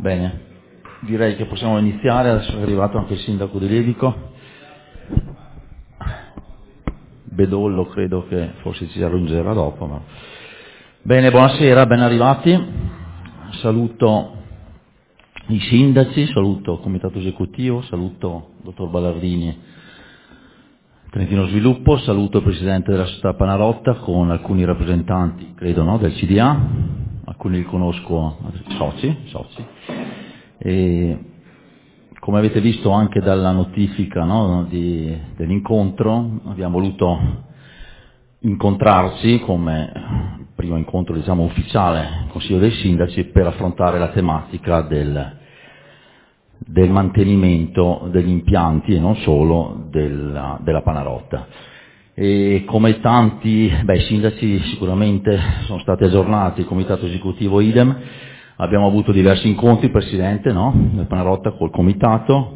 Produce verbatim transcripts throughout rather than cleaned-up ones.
Bene, direi che possiamo iniziare, adesso è arrivato anche il sindaco di Levico. Bedollo credo che forse ci raggiungerà dopo. Ma... Bene, buonasera, ben arrivati. Saluto i sindaci, saluto il comitato esecutivo, saluto il dottor Ballardini, Trentino Sviluppo, saluto il presidente della società Panarotta con alcuni rappresentanti, credo, no, del C D A, alcuni li conosco, soci, soci. E come avete visto anche dalla notifica, no, di, dell'incontro, abbiamo voluto incontrarci come primo incontro, diciamo, ufficiale, Consiglio dei Sindaci, per affrontare la tematica del, del mantenimento degli impianti e non solo della, della Panarotta. E come tanti, beh, i sindaci sicuramente sono stati aggiornati, il comitato esecutivo idem, abbiamo avuto diversi incontri, Presidente, no, del Panarotta col comitato,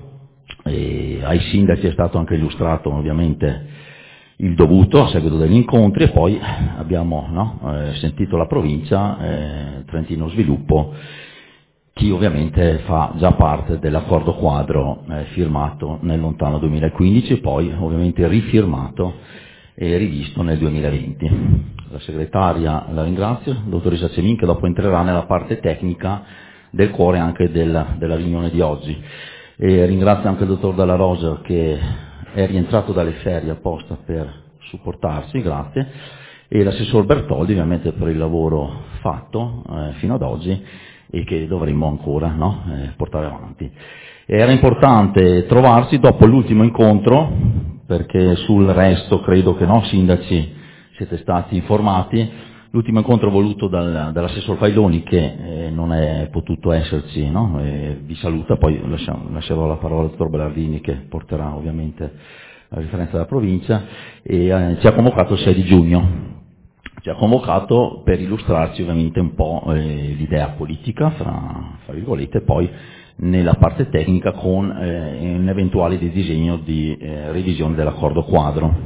e ai sindaci è stato anche illustrato ovviamente il dovuto a seguito degli incontri, e poi abbiamo, no, eh, sentito la provincia, eh, Trentino Sviluppo, che ovviamente fa già parte dell'accordo quadro eh, firmato nel lontano duemilaquindici e poi ovviamente rifirmato e rivisto nel duemilaventi. La segretaria la ringrazio, dottoressa Cemin, che dopo entrerà nella parte tecnica del cuore anche della, della riunione di oggi. E ringrazio anche il dottor Dalla Rosa che è rientrato dalle ferie apposta per supportarci, grazie, e l'assessor Bertoldi ovviamente per il lavoro fatto eh, fino ad oggi e che dovremmo ancora, no, eh, portare avanti. Era importante trovarsi dopo l'ultimo incontro, perché sul resto credo che, no, sindaci, siete stati informati. L'ultimo incontro voluto dal, dall'assessor Failoni, che eh, non è potuto esserci, no? E vi saluta, poi lasciamo, lascerò la parola al dottor Ballardini che porterà ovviamente la riferenza della provincia, e eh, ci ha convocato il sei di giugno. Ci ha convocato per illustrarci ovviamente un po' eh, l'idea politica, fra, fra virgolette, e poi nella parte tecnica con eh, un eventuale disegno di eh, revisione dell'accordo quadro,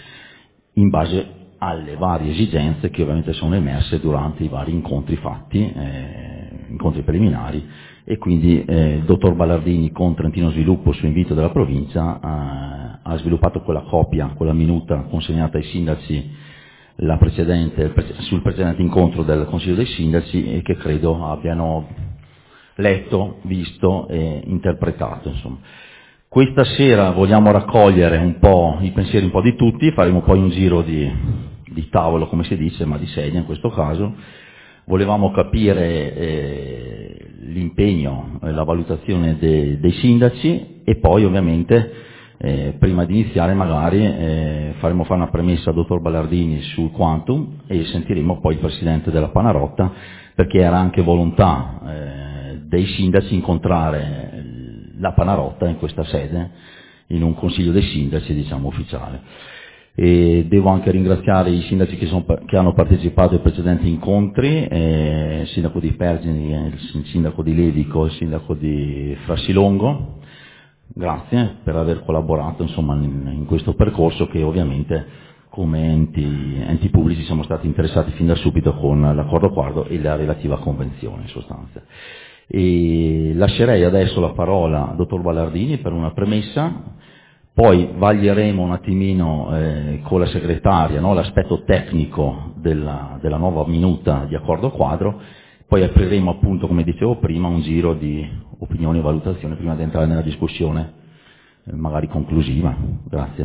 in base alle varie esigenze che ovviamente sono emerse durante i vari incontri fatti, eh, incontri preliminari, e quindi eh, il dottor Ballardini con Trentino Sviluppo su invito della provincia eh, ha sviluppato quella copia, quella minuta consegnata ai sindaci la precedente, sul precedente incontro del Consiglio dei Sindaci, e che credo abbiano letto, visto e interpretato, insomma. Questa sera vogliamo raccogliere un po' i pensieri un po' di tutti, faremo poi un giro di, di tavolo, come si dice, ma di sedia in questo caso. Volevamo capire eh, l'impegno e la valutazione de, dei sindaci, e poi ovviamente Eh, prima di iniziare magari eh, faremo fare una premessa al dottor Ballardini sul quantum e sentiremo poi il presidente della Panarotta, perché era anche volontà eh, dei sindaci incontrare la Panarotta in questa sede, in un consiglio dei sindaci, diciamo, ufficiale. E devo anche ringraziare i sindaci che, sono, che hanno partecipato ai precedenti incontri, eh, il sindaco di Pergini, il sindaco di Levico, il sindaco di Frassilongo. Grazie per aver collaborato, insomma, in, in questo percorso che ovviamente come enti, enti pubblici siamo stati interessati fin da subito con l'accordo quadro e la relativa convenzione in sostanza. E lascerei adesso la parola al dottor Ballardini per una premessa, poi vaglieremo un attimino eh, con la segretaria, no, l'aspetto tecnico della, della nuova minuta di accordo quadro, poi apriremo appunto, come dicevo prima, un giro di opinioni e valutazioni prima di entrare nella discussione, eh, magari conclusiva. Grazie.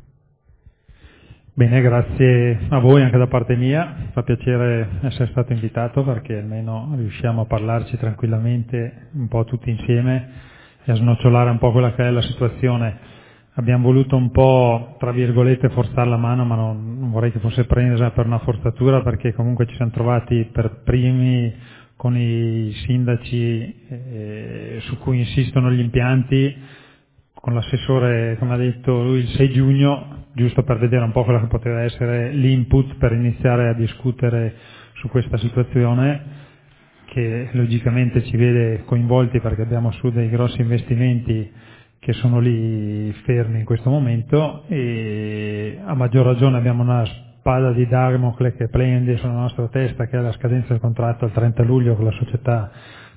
Bene, grazie a voi anche da parte mia, fa piacere essere stato invitato perché almeno riusciamo a parlarci tranquillamente un po' tutti insieme e a snocciolare un po' quella che è la situazione. Abbiamo voluto un po', tra virgolette, forzare la mano, ma non, non vorrei che fosse presa per una forzatura, perché comunque ci siamo trovati per primi con i sindaci eh, su cui insistono gli impianti, con l'assessore, come ha detto lui, il sei giugno, giusto per vedere un po' quello che poteva essere l'input per iniziare a discutere su questa situazione, che logicamente ci vede coinvolti perché abbiamo su dei grossi investimenti che sono lì fermi in questo momento, e a maggior ragione abbiamo una spada di Damocle che prende sulla nostra testa, che è la scadenza del contratto al trenta luglio con la società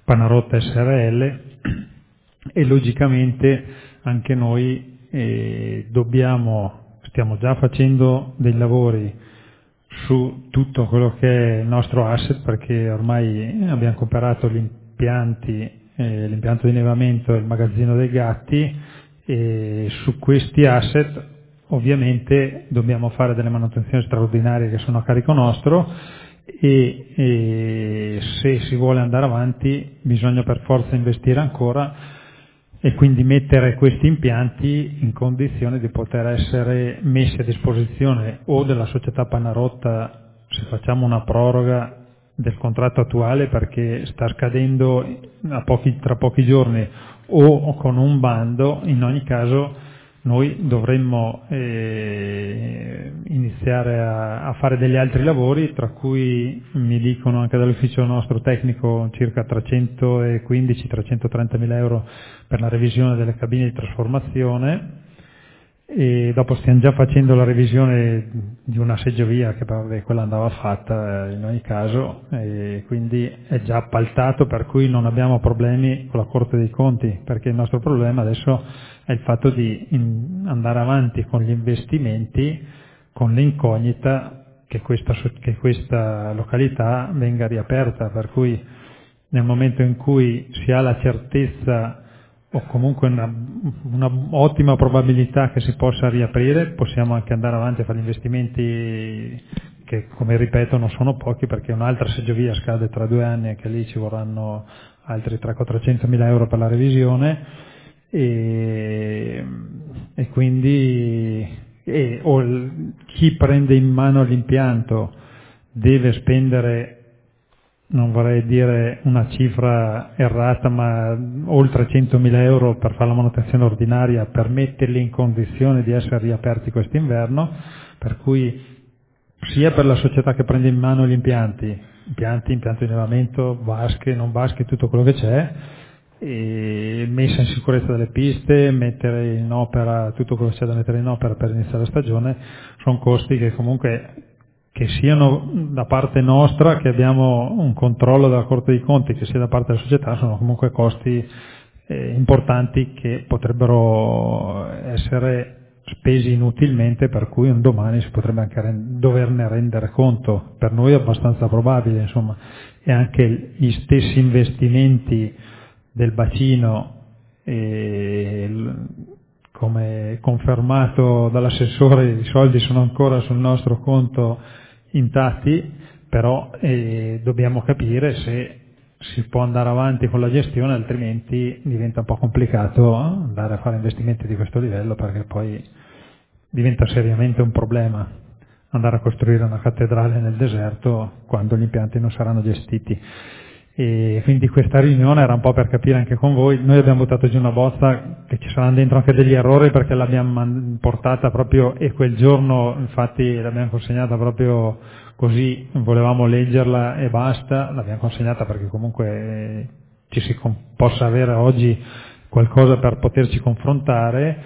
Panarotta S R L, e logicamente anche noi eh, dobbiamo, stiamo già facendo dei lavori su tutto quello che è il nostro asset, perché ormai abbiamo comprato gli impianti, eh, l'impianto di allevamento e il magazzino dei gatti, e su questi asset ovviamente dobbiamo fare delle manutenzioni straordinarie che sono a carico nostro, e, e se si vuole andare avanti bisogna per forza investire ancora, e quindi mettere questi impianti in condizione di poter essere messi a disposizione o della società Panarotta, se facciamo una proroga del contratto attuale perché sta scadendo a pochi, tra pochi giorni, o con un bando. In ogni caso noi dovremmo eh, iniziare a, a fare degli altri lavori, tra cui mi dicono anche dall'ufficio nostro tecnico circa trecentoquindici trecentotrenta mila euro per la revisione delle cabine di trasformazione, e dopo stiamo già facendo la revisione di una seggiovia che vabbè, quella andava fatta in ogni caso, e quindi è già appaltato, per cui non abbiamo problemi con la Corte dei Conti, perché il nostro problema adesso è il fatto di andare avanti con gli investimenti, con l'incognita che questa, che questa località venga riaperta, per cui nel momento in cui si ha la certezza o comunque una, una ottima probabilità che si possa riaprire, possiamo anche andare avanti a fare investimenti che, come ripeto, non sono pochi, perché un'altra seggiovia scade tra due anni e che lì ci vorranno altri trecento quattrocento mila euro per la revisione, e, e quindi e, o il, chi prende in mano l'impianto deve spendere, non vorrei dire una cifra errata, ma oltre centomila euro per fare la manutenzione ordinaria, per metterli in condizione di essere riaperti quest'inverno, per cui sia per la società che prende in mano gli impianti, impianti, impianto di allevamento, vasche, non vasche, tutto quello che c'è, e messa in sicurezza delle piste, mettere in opera tutto quello che c'è da mettere in opera per iniziare la stagione, sono costi che comunque, che siano da parte nostra, che abbiamo un controllo della Corte dei Conti, che sia da parte della società, sono comunque costi eh, importanti che potrebbero essere spesi inutilmente, per cui un domani si potrebbe anche rend- doverne rendere conto. Per noi è abbastanza probabile, insomma, e anche gli stessi investimenti del bacino, e l- come confermato dall'assessore, i soldi sono ancora sul nostro conto intatti, però eh, dobbiamo capire se si può andare avanti con la gestione, altrimenti diventa un po' complicato eh, andare a fare investimenti di questo livello, perché poi diventa seriamente un problema andare a costruire una cattedrale nel deserto quando gli impianti non saranno gestiti. E quindi questa riunione era un po' per capire anche con voi. Noi abbiamo buttato giù una bozza che ci saranno dentro anche degli errori, perché l'abbiamo portata proprio, e quel giorno infatti l'abbiamo consegnata proprio così, volevamo leggerla e basta, l'abbiamo consegnata perché comunque eh, ci si con- possa avere oggi qualcosa per poterci confrontare.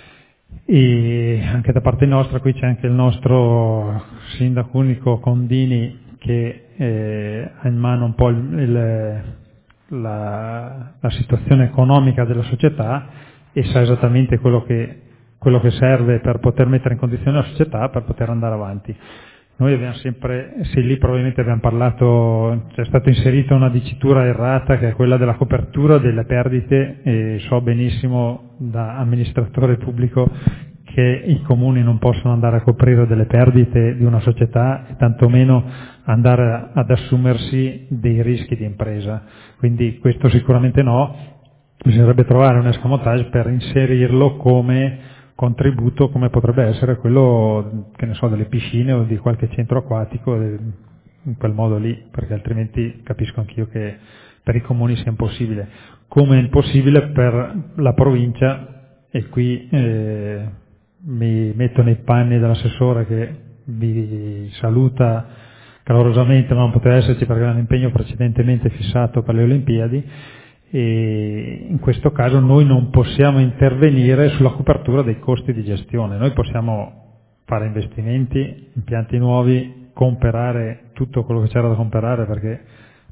E anche da parte nostra, qui c'è anche il nostro sindaco unico Condini, che eh, ha in mano un po' il, il, la, la situazione economica della società, e sa esattamente quello che, quello che serve per poter mettere in condizione la società per poter andare avanti. Noi abbiamo sempre, se lì probabilmente abbiamo parlato, c'è stata inserita una dicitura errata che è quella della copertura delle perdite, e so benissimo da amministratore pubblico che i comuni non possono andare a coprire delle perdite di una società, e tantomeno andare ad assumersi dei rischi di impresa. Quindi questo sicuramente no, bisognerebbe trovare un escamotage per inserirlo come contributo, come potrebbe essere quello, che ne so, delle piscine o di qualche centro acquatico, in quel modo lì, perché altrimenti capisco anch'io che per i comuni sia impossibile. Come è impossibile per la provincia, e qui eh, mi metto nei panni dell'assessore che vi saluta calorosamente, ma non poteva esserci perché era un impegno precedentemente fissato per le Olimpiadi, e in questo caso noi non possiamo intervenire sulla copertura dei costi di gestione. Noi possiamo fare investimenti, impianti nuovi, comprare tutto quello che c'era da comprare, perché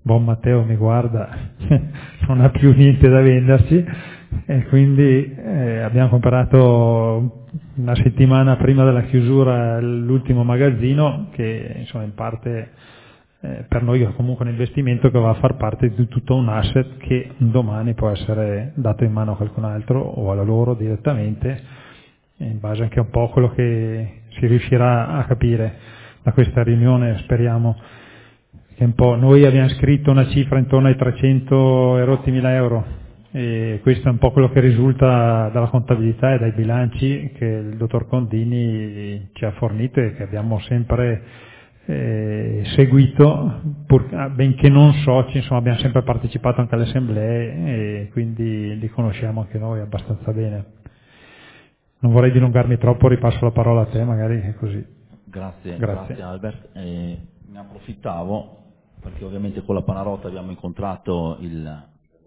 buon Matteo mi guarda, non ha più niente da venderci, e quindi eh, abbiamo comprato una settimana prima della chiusura l'ultimo magazzino, che insomma in parte eh, per noi è comunque un investimento che va a far parte di tutto un asset che un domani può essere dato in mano a qualcun altro o alla loro direttamente, in base anche un po' a quello che si riuscirà a capire da questa riunione, speriamo. Che un po', noi abbiamo scritto una cifra intorno ai trecento e rotti mila euro, e questo è un po' quello che risulta dalla contabilità e dai bilanci che il dottor Condini ci ha fornito e che abbiamo sempre eh, seguito, pur, benché non soci, insomma abbiamo sempre partecipato anche alle assemblee e quindi li conosciamo anche noi abbastanza bene. Non vorrei dilungarmi troppo, ripasso la parola a te, magari è così. Grazie, grazie. grazie Albert. Eh, ne approfittavo perché ovviamente con la Panarotta abbiamo incontrato il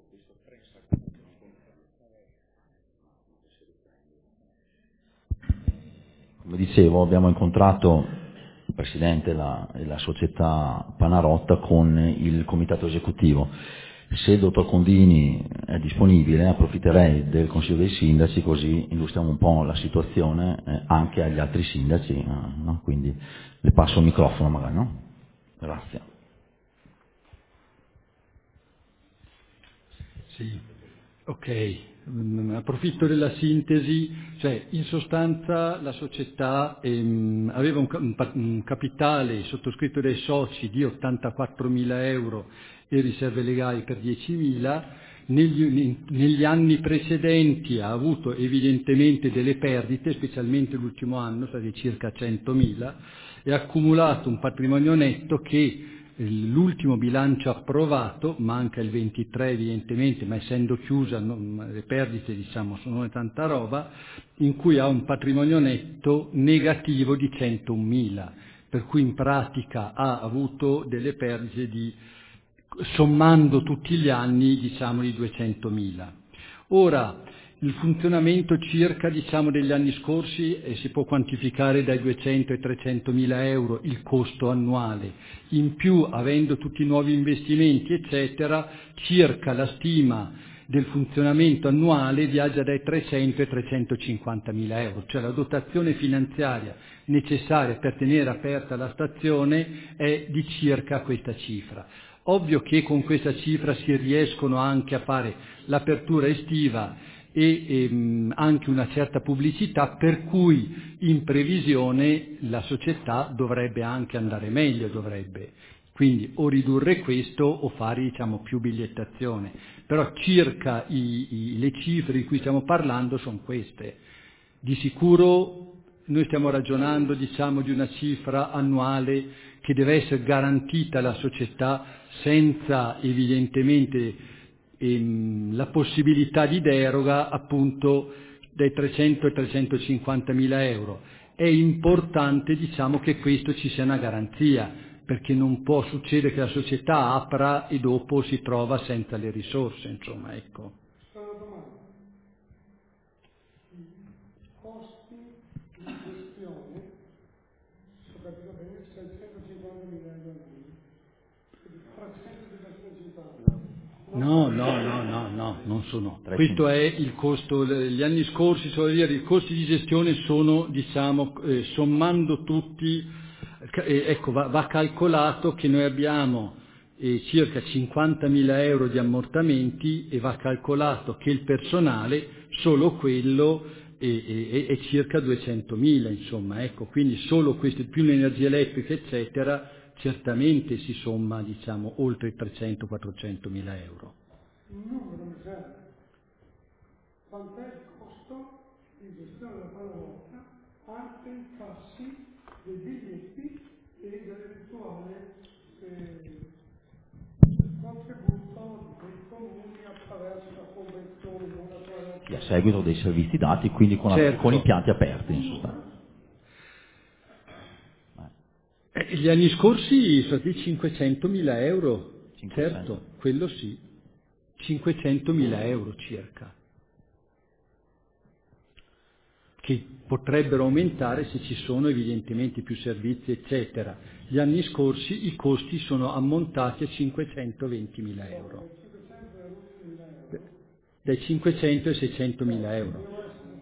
come dicevo abbiamo incontrato il presidente e la, e la società Panarotta con il comitato esecutivo. Se il dottor Condini è disponibile approfitterei del Consiglio dei Sindaci, così illustriamo un po' la situazione eh, anche agli altri sindaci, eh, no? Quindi le passo il microfono magari, no? Grazie. Sì, ok, mm, approfitto della sintesi, cioè in sostanza la società ehm, aveva un, ca- un pa- un capitale sottoscritto dai soci di ottantaquattromila euro e riserve legali per diecimila, negli, negli anni precedenti ha avuto evidentemente delle perdite, specialmente l'ultimo anno, state circa centomila, e ha accumulato un patrimonio netto che l'ultimo bilancio approvato, manca il ventitré evidentemente, ma essendo chiusa non, le perdite diciamo sono tanta roba, in cui ha un patrimonio netto negativo di centomila, per cui in pratica ha avuto delle perdite di, sommando tutti gli anni, diciamo di duecentomila. Ora, il funzionamento circa diciamo degli anni scorsi eh, si può quantificare dai duecento ai trecentomila euro il costo annuale, in più avendo tutti i nuovi investimenti eccetera, circa la stima del funzionamento annuale viaggia dai trecento ai trecentocinquantamila euro, cioè la dotazione finanziaria necessaria per tenere aperta la stazione è di circa questa cifra. Ovvio che con questa cifra si riescono anche a fare l'apertura estiva e ehm, anche una certa pubblicità, per cui in previsione la società dovrebbe anche andare meglio, dovrebbe quindi o ridurre questo o fare diciamo più bigliettazione, però circa i, i, le cifre di cui stiamo parlando sono queste. Di sicuro noi stiamo ragionando diciamo di una cifra annuale che deve essere garantita alla società senza evidentemente ehm, la possibilità di deroga appunto dai trecento ai trecentocinquantamila euro. È importante diciamo che questo ci sia una garanzia, perché non può succedere che la società apra e dopo si trova senza le risorse, insomma, ecco. No, no, no, no, no, non sono. Questo è il costo, gli anni scorsi, sono dire, i costi di gestione sono, diciamo, eh, sommando tutti, eh, ecco, va, va calcolato che noi abbiamo eh, circa cinquantamila euro di ammortamenti e va calcolato che il personale, solo quello, è, è, è circa duecentomila, insomma, ecco, quindi solo questo, più l'energia elettrica, eccetera, certamente si somma, diciamo, oltre i trecento quattrocentomila euro. Il numero mi serve. Quant'è il costo di gestione della Panarotta, anche i tassi dei biglietti e dell'eventuale eh, contributo dei comuni attraverso la convenzione non attraverso... A seguito dei servizi dati, quindi con, certo. la, con impianti aperti in sostanza. Eh, gli anni scorsi sono stati cinquecentomila euro, cinquecento. Certo, quello sì, cinquecentomila euro circa, che potrebbero aumentare se ci sono evidentemente più servizi, eccetera. Gli anni scorsi i costi sono ammontati a cinquecentoventimila euro. Dai cinquecento ai seicentomila euro.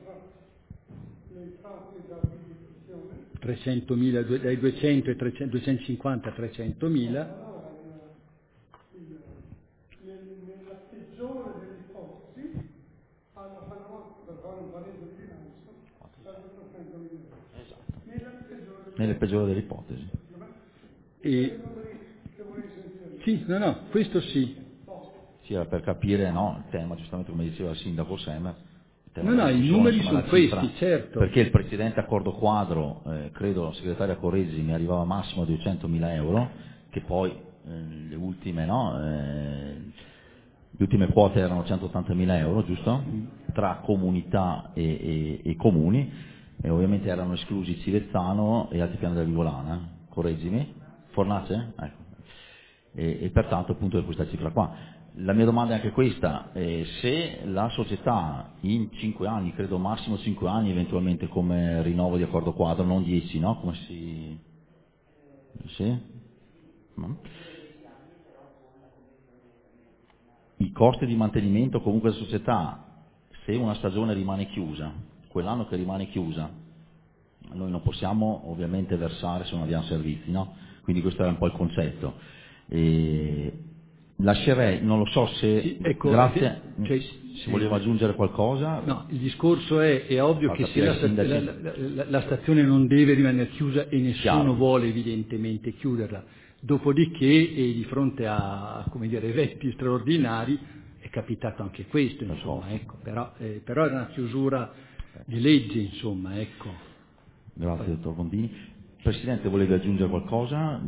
trecentomila, dai duecento ai trecento, duecentocinquanta a trecentomila. Nella peggiore delle ipotesi, alla Panarotta, per fare un pareggio di bilancio, serve trecentomila euro. Esatto. Nella peggiore, Nelle peggiori delle ipotesi. E... Sì, no, no, questo sì. Sì, era per capire, no, il tema, giustamente come diceva il sindaco Semmer. No, no, i numeri sono questi, certo. Perché il precedente accordo quadro, eh, credo la segretaria Corresi, mi arrivava massimo a duecentomila euro, che poi eh, le ultime, no, eh, le ultime quote erano centottantamila euro, giusto? Tra comunità e, e, e comuni, e ovviamente erano esclusi Civezzano e Altipiano della Vigolana. Correggimi? Fornace? Ecco. E, e pertanto appunto è questa cifra qua. La mia domanda è anche questa, eh, se la società in cinque anni, credo massimo cinque anni eventualmente come rinnovo di accordo quadro, non dieci, no? Come si... Sì? No? I costi di mantenimento comunque della società, se una stagione rimane chiusa, quell'anno che rimane chiusa, noi non possiamo ovviamente versare se non abbiamo servizi, no? Quindi questo era un po' il concetto. E lascerei, non lo so se, sì, ecco, grazie, cioè, se voleva aggiungere qualcosa. No, il discorso è, è ovvio che se la, la, la, la, la stazione non deve rimanere chiusa e nessuno Chiaro. vuole evidentemente chiuderla, dopodiché e di fronte a, come dire, eventi straordinari è capitato anche questo, insomma, ecco, però, eh, però era una chiusura di legge, insomma, ecco. Grazie, Poi. Dottor Bondini. Presidente, volevi aggiungere qualcosa?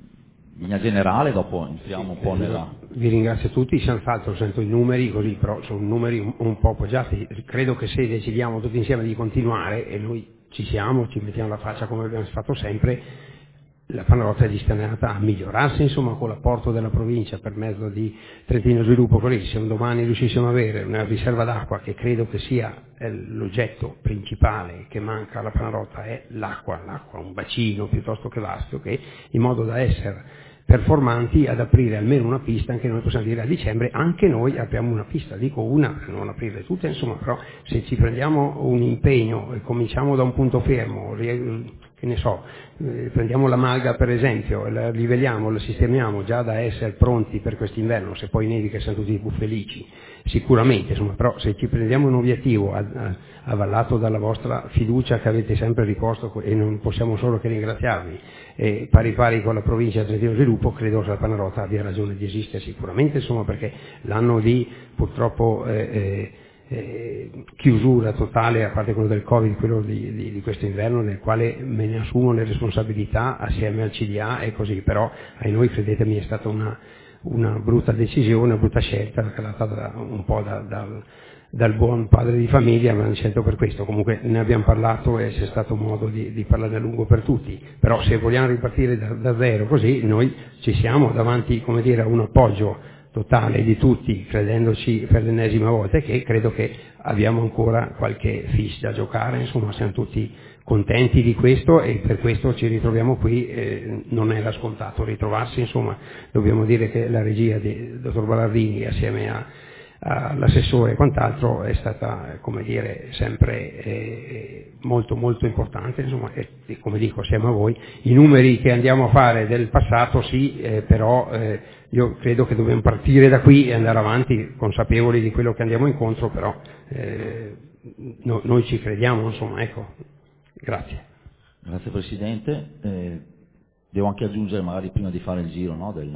In linea generale, dopo entriamo un po' nella... Vi ringrazio tutti, senz'altro sento i numeri così, però sono numeri un, un po' appoggiati. Credo che se decidiamo tutti insieme di continuare, e noi ci siamo, ci mettiamo la faccia come abbiamo fatto sempre, la Panarotta è destinata a migliorarsi, insomma, con l'apporto della provincia per mezzo di Trentino Sviluppo. Così, se un domani riuscissimo ad avere una riserva d'acqua, che credo che sia l'oggetto principale che manca alla Panarotta, è l'acqua, l'acqua, un bacino piuttosto che vasto, che in modo da essere performanti ad aprire almeno una pista, anche noi possiamo dire a dicembre, anche noi apriamo una pista, dico una per non aprirle tutte, insomma, però se ci prendiamo un impegno e cominciamo da un punto fermo, che ne so, eh, prendiamo la Malga per esempio, la livelliamo, la sistemiamo già da essere pronti per quest'inverno, se poi nevica siamo tutti più felici, sicuramente, insomma, però se ci prendiamo un obiettivo a, a, avallato dalla vostra fiducia che avete sempre riposto, e non possiamo solo che ringraziarvi, e pari pari con la provincia di Trentino Sviluppo, credo che la Panarotta abbia ragione di esistere sicuramente, insomma, perché l'anno di purtroppo eh, eh, eh, chiusura totale, a parte quello del Covid, quello di, di, di questo inverno, nel quale me ne assumo le responsabilità assieme al C D A e così, però a noi, credetemi, è stata una, una brutta decisione, una brutta scelta, calata da, un po' da, da, dal buon padre di famiglia, ma hanno scelto per questo. Comunque ne abbiamo parlato e c'è stato modo di, di parlare a lungo per tutti, però se vogliamo ripartire da, da zero così, noi ci siamo davanti, come dire, a un appoggio totale di tutti, credendoci per l'ennesima volta, che credo che abbiamo ancora qualche fiche da giocare, insomma siamo tutti contenti di questo e per questo ci ritroviamo qui, eh, non era scontato ritrovarsi, insomma dobbiamo dire che la regia del dottor Ballardini assieme a all'assessore e quant'altro è stata, come dire, sempre eh, molto molto importante, insomma, e, e come dico, siamo a voi. I numeri che andiamo a fare del passato sì, eh, però eh, io credo che dobbiamo partire da qui e andare avanti consapevoli di quello che andiamo incontro, però eh, no, noi ci crediamo, insomma, ecco. Grazie. Grazie Presidente. Eh, devo anche aggiungere, magari prima di fare il giro, no, del,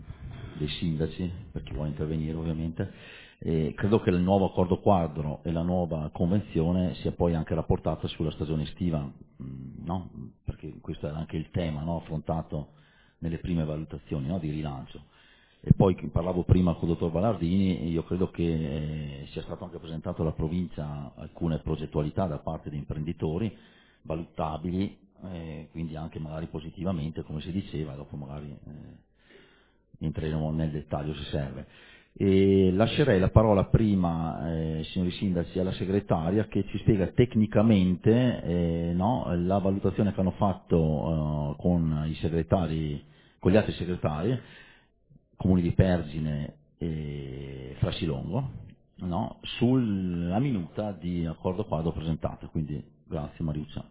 dei sindaci, per chi vuole intervenire ovviamente, Eh, credo che il nuovo accordo quadro e la nuova convenzione sia poi anche rapportata sulla stagione estiva, mh, no? Perché questo era anche il tema, no? Affrontato nelle prime valutazioni, no? Di rilancio. E poi parlavo prima con il dottor Ballardini, io credo che eh, sia stato anche presentato alla provincia alcune progettualità da parte di imprenditori valutabili, eh, quindi anche magari positivamente, come si diceva, dopo magari eh, entreremo nel dettaglio se serve. E lascerei la parola prima, eh, signori sindaci, alla segretaria che ci spiega tecnicamente eh, no, la valutazione che hanno fatto eh, con i segretari, con gli altri segretari, comuni di Pergine e Frasilongo, no, sulla minuta di accordo quadro presentata. Quindi grazie Mariuccia.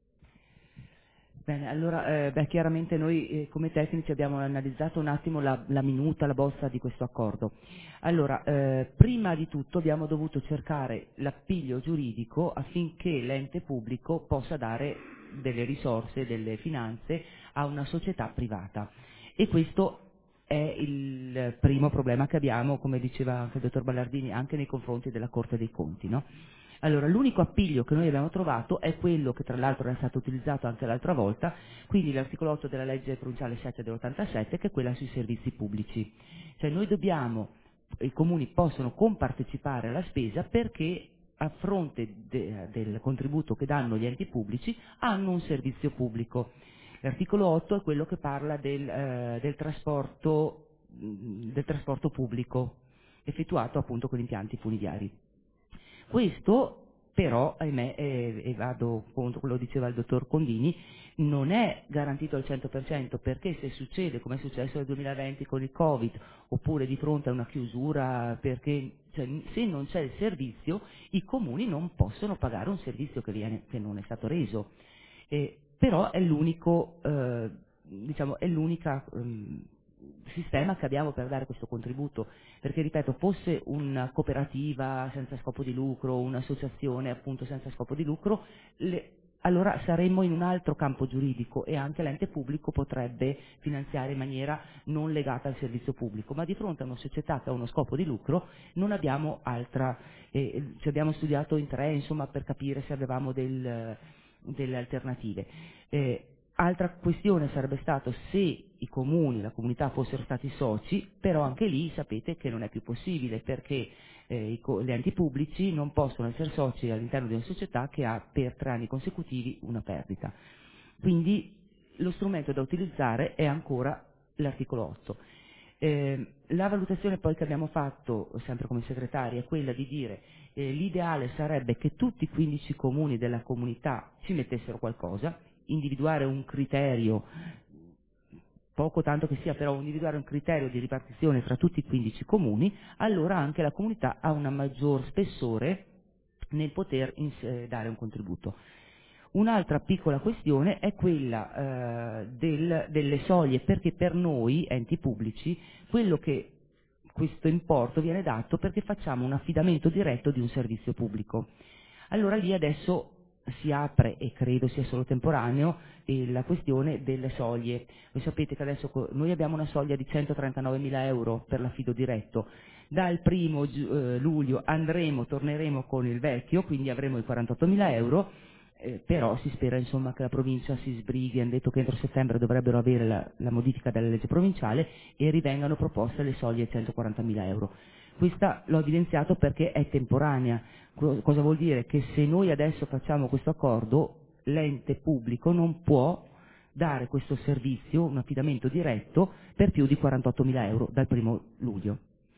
Bene, allora eh, beh, chiaramente noi eh, come tecnici abbiamo analizzato un attimo la, la minuta, la bozza di questo accordo. Allora, eh, prima di tutto abbiamo dovuto cercare l'appiglio giuridico affinché l'ente pubblico possa dare delle risorse, delle finanze a una società privata, e questo è il primo problema che abbiamo, come diceva anche il dottor Ballardini, anche nei confronti della Corte dei Conti, no? Allora, l'unico appiglio che noi abbiamo trovato è quello che tra l'altro era stato utilizzato anche l'altra volta, quindi l'articolo otto della legge provinciale sette dell'ottantasette, che è quella sui servizi pubblici. Cioè noi dobbiamo, i comuni possono compartecipare alla spesa perché a fronte de, del contributo che danno gli enti pubblici hanno un servizio pubblico. L'articolo otto è quello che parla del, eh, del, trasporto, del trasporto pubblico effettuato appunto con impianti funivhiari. Questo però, ahimè, eh, e vado contro quello che diceva il dottor Condini, non è garantito al cento per cento, perché se succede, come è successo nel duemilaventi con il Covid, oppure di fronte a una chiusura, perché cioè, se non c'è il servizio, i comuni non possono pagare un servizio che, viene, che non è stato reso. Eh, però è l'unico, eh, diciamo, è l'unica ehm, sistema che abbiamo per dare questo contributo, perché ripeto, fosse una cooperativa senza scopo di lucro, un'associazione appunto senza scopo di lucro, le, allora saremmo in un altro campo giuridico e anche l'ente pubblico potrebbe finanziare in maniera non legata al servizio pubblico, ma di fronte a una società che ha uno scopo di lucro non abbiamo altra, eh, ci abbiamo studiato in tre insomma per capire se avevamo del, delle alternative. Eh, Altra questione sarebbe stato se i comuni, la comunità fossero stati soci, però anche lì sapete che non è più possibile, perché eh, i, gli enti pubblici non possono essere soci all'interno di una società che ha per tre anni consecutivi una perdita. Quindi lo strumento da utilizzare è ancora l'articolo otto. Eh, la valutazione poi che abbiamo fatto, sempre come segretaria, è quella di dire eh, l'ideale sarebbe che tutti i quindici comuni della comunità ci mettessero qualcosa, individuare un criterio, poco tanto che sia, però individuare un criterio di ripartizione fra tutti i quindici comuni, allora anche la comunità ha una maggior spessore nel poter ins- dare un contributo. Un'altra piccola questione è quella eh, del, delle soglie, perché per noi, enti pubblici, quello che questo importo viene dato perché facciamo un affidamento diretto di un servizio pubblico. Allora lì adesso si apre, e credo sia solo temporaneo, eh, la questione delle soglie. Voi sapete che adesso noi abbiamo una soglia di centotrentanove euro per l'affido diretto. Dal primo eh, luglio andremo, torneremo con il vecchio, quindi avremo i quarantottomila euro, eh, però si spera insomma che la provincia si sbrighi. Hanno detto che entro settembre dovrebbero avere la, la modifica della legge provinciale e rivengano proposte le soglie centoquarantamila euro. Questa l'ho evidenziato perché è temporanea. Cosa vuol dire? Che se noi adesso facciamo questo accordo, l'ente pubblico non può dare questo servizio, un affidamento diretto, per più di quarantottomila euro dal primo luglio.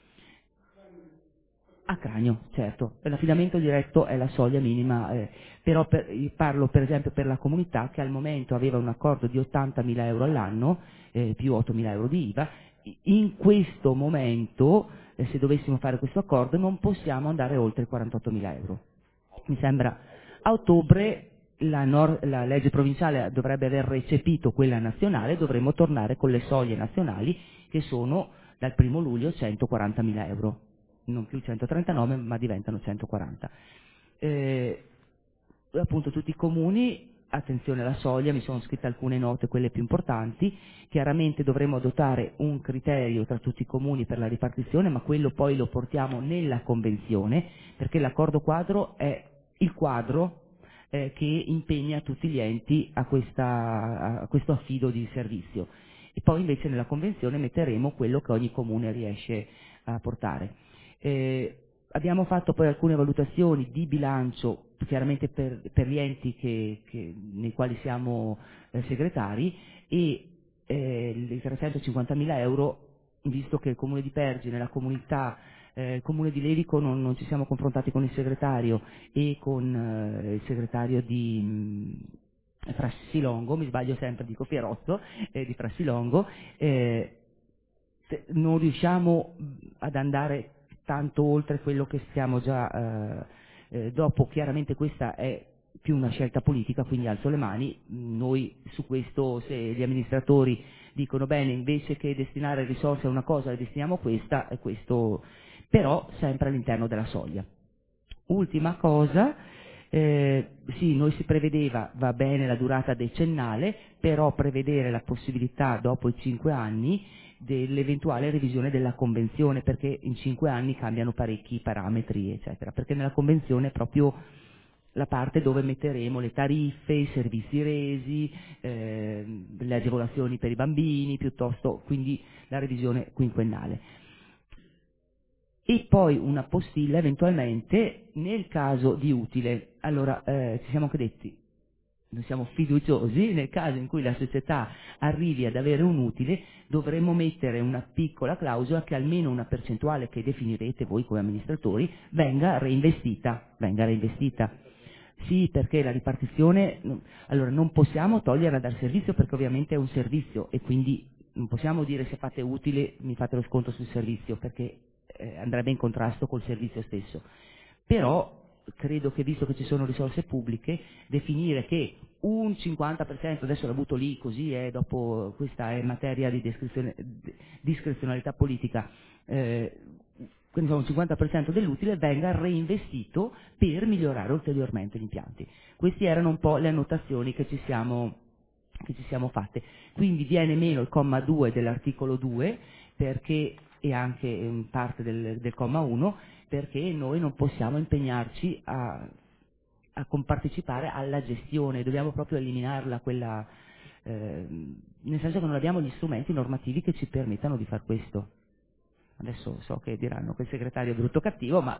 A cranio, certo. L'affidamento diretto è la soglia minima, eh, però per, parlo per esempio per la comunità che al momento aveva un accordo di ottantamila euro all'anno, eh, più ottomila euro di I V A. In questo momento, eh, se dovessimo fare questo accordo, non possiamo andare oltre i quarantottomila euro. Mi sembra a ottobre la, nor- la legge provinciale dovrebbe aver recepito quella nazionale, dovremmo tornare con le soglie nazionali che sono dal primo luglio centoquarantamila euro. Non più centotrentanove, ma diventano centoquaranta. Eh, appunto tutti i comuni, attenzione alla soglia, mi sono scritte alcune note, quelle più importanti. Chiaramente dovremo adottare un criterio tra tutti i comuni per la ripartizione, ma quello poi lo portiamo nella convenzione, perché l'accordo quadro è il quadro eh, che impegna tutti gli enti a, questa, a questo affido di servizio. E poi invece nella convenzione metteremo quello che ogni comune riesce a portare. Eh, abbiamo fatto poi alcune valutazioni di bilancio, chiaramente per, per gli enti che, che, nei quali siamo eh, segretari, e eh, i trecentocinquantamila euro visto che il Comune di Pergine, la comunità, eh, il Comune di Levico non, non ci siamo confrontati con il segretario e con eh, il segretario di mh, Frassilongo, mi sbaglio sempre, dico Pierotto, eh, di Frassilongo, eh, non riusciamo ad andare tanto oltre quello che stiamo già, eh, eh, dopo chiaramente questa è più una scelta politica, quindi alzo le mani, noi su questo, se gli amministratori dicono bene, invece che destinare risorse a una cosa le destiniamo a questa, e questo però sempre all'interno della soglia. Ultima cosa, eh, sì, noi si prevedeva, va bene la durata decennale, però prevedere la possibilità dopo i cinque anni dell'eventuale revisione della convenzione, perché in cinque anni cambiano parecchi parametri, eccetera, perché nella convenzione è proprio la parte dove metteremo le tariffe, i servizi resi, eh, le agevolazioni per i bambini, piuttosto, quindi la revisione quinquennale. E poi una postilla eventualmente nel caso di utile. Allora, eh, ci siamo anche detti, noi siamo fiduciosi, nel caso in cui la società arrivi ad avere un utile, dovremmo mettere una piccola clausola che almeno una percentuale che definirete voi come amministratori venga reinvestita, venga reinvestita. Sì, perché la ripartizione, allora non possiamo toglierla dal servizio perché ovviamente è un servizio e quindi non possiamo dire se fate utile mi fate lo sconto sul servizio perché eh, andrebbe in contrasto col servizio stesso. Però credo che visto che ci sono risorse pubbliche, definire che un cinquanta per cento, adesso la butto lì così, eh, dopo questa è materia di discrezionalità politica, eh, quindi un cinquanta per cento dell'utile venga reinvestito per migliorare ulteriormente gli impianti. Queste erano un po' le annotazioni che ci siamo, che ci siamo fatte. Quindi viene meno il comma due dell'articolo due perché, e anche in parte del, del comma uno, perché noi non possiamo impegnarci a, a compartecipare alla gestione, dobbiamo proprio eliminarla quella, eh, nel senso che non abbiamo gli strumenti normativi che ci permettano di far questo. Adesso so che diranno che il segretario è brutto cattivo, ma...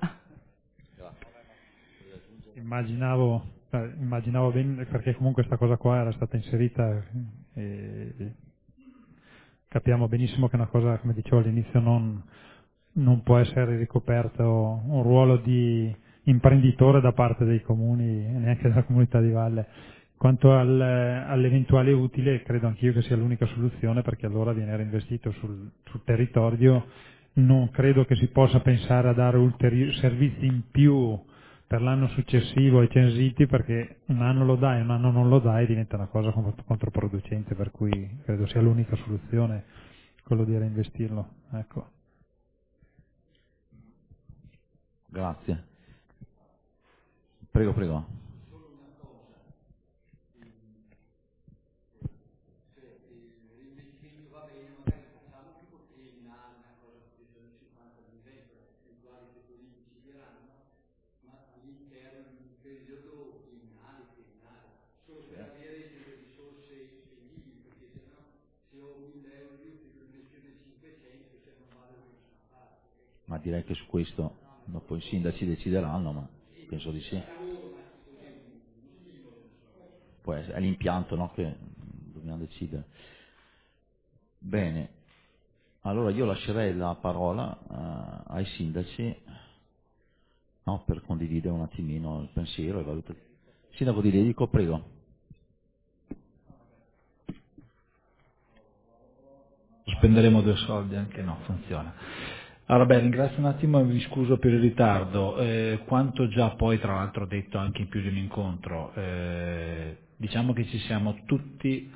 Immaginavo, eh, immaginavo bene, perché comunque questa cosa qua era stata inserita e capiamo benissimo che è una cosa, come dicevo all'inizio, non, non può essere ricoperto un ruolo di imprenditore da parte dei comuni e neanche della comunità di valle. Quanto al, all'eventuale utile, credo anch'io che sia l'unica soluzione, perché allora viene reinvestito sul, sul territorio. Non credo che si possa pensare a dare ulteriori servizi in più per l'anno successivo ai censiti, perché un anno lo dai, un anno non lo dai, diventa una cosa controproducente, per cui credo sia l'unica soluzione quello di reinvestirlo. Ecco. Grazie. Prego, prego. Ma direi che su questo dopo i sindaci decideranno, ma penso di sì. Poi è l'impianto, no, che dobbiamo decidere. Bene, allora io lascerei la parola uh, ai sindaci, no, per condividere un attimino il pensiero e valutare. Sindaco di Levico, prego. Spenderemo due soldi, anche no, funziona. Allora, beh, ringrazio un attimo e vi scuso per il ritardo. Eh, quanto già poi, tra l'altro, detto anche in più di un incontro, eh, diciamo che ci siamo tutti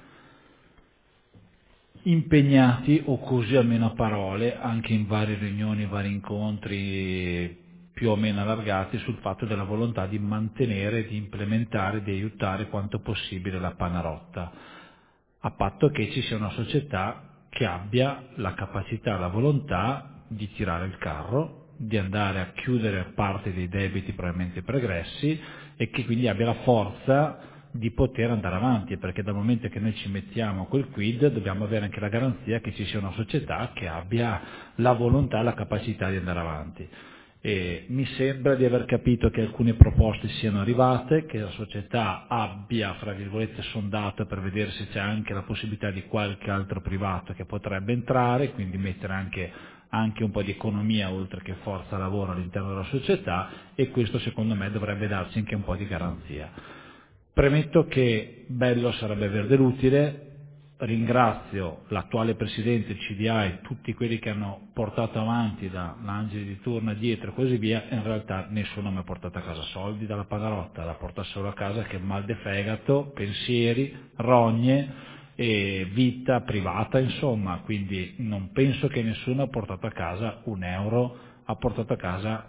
impegnati, o così almeno a parole, anche in varie riunioni, vari incontri più o meno allargati, sul fatto della volontà di mantenere, di implementare, di aiutare quanto possibile la Panarotta, a patto che ci sia una società che abbia la capacità, la volontà di tirare il carro, di andare a chiudere parte dei debiti probabilmente pregressi e che quindi abbia la forza di poter andare avanti, perché dal momento che noi ci mettiamo quel quid dobbiamo avere anche la garanzia che ci sia una società che abbia la volontà e la capacità di andare avanti. E mi sembra di aver capito che alcune proposte siano arrivate, che la società abbia, fra virgolette, sondato per vedere se c'è anche la possibilità di qualche altro privato che potrebbe entrare, quindi mettere anche, anche un po' di economia oltre che forza lavoro all'interno della società, e questo secondo me dovrebbe darci anche un po' di garanzia. Premetto che bello sarebbe avere l'utile. Ringrazio l'attuale presidente, il C D A e tutti quelli che hanno portato avanti da l'Angeli di turno dietro e così via. In realtà nessuno mi ha portato a casa soldi dalla Panarotta, la porta solo a casa che mal de fegato, pensieri, rogne e vita privata, insomma. Quindi non penso che nessuno ha portato a casa un euro, ha portato a casa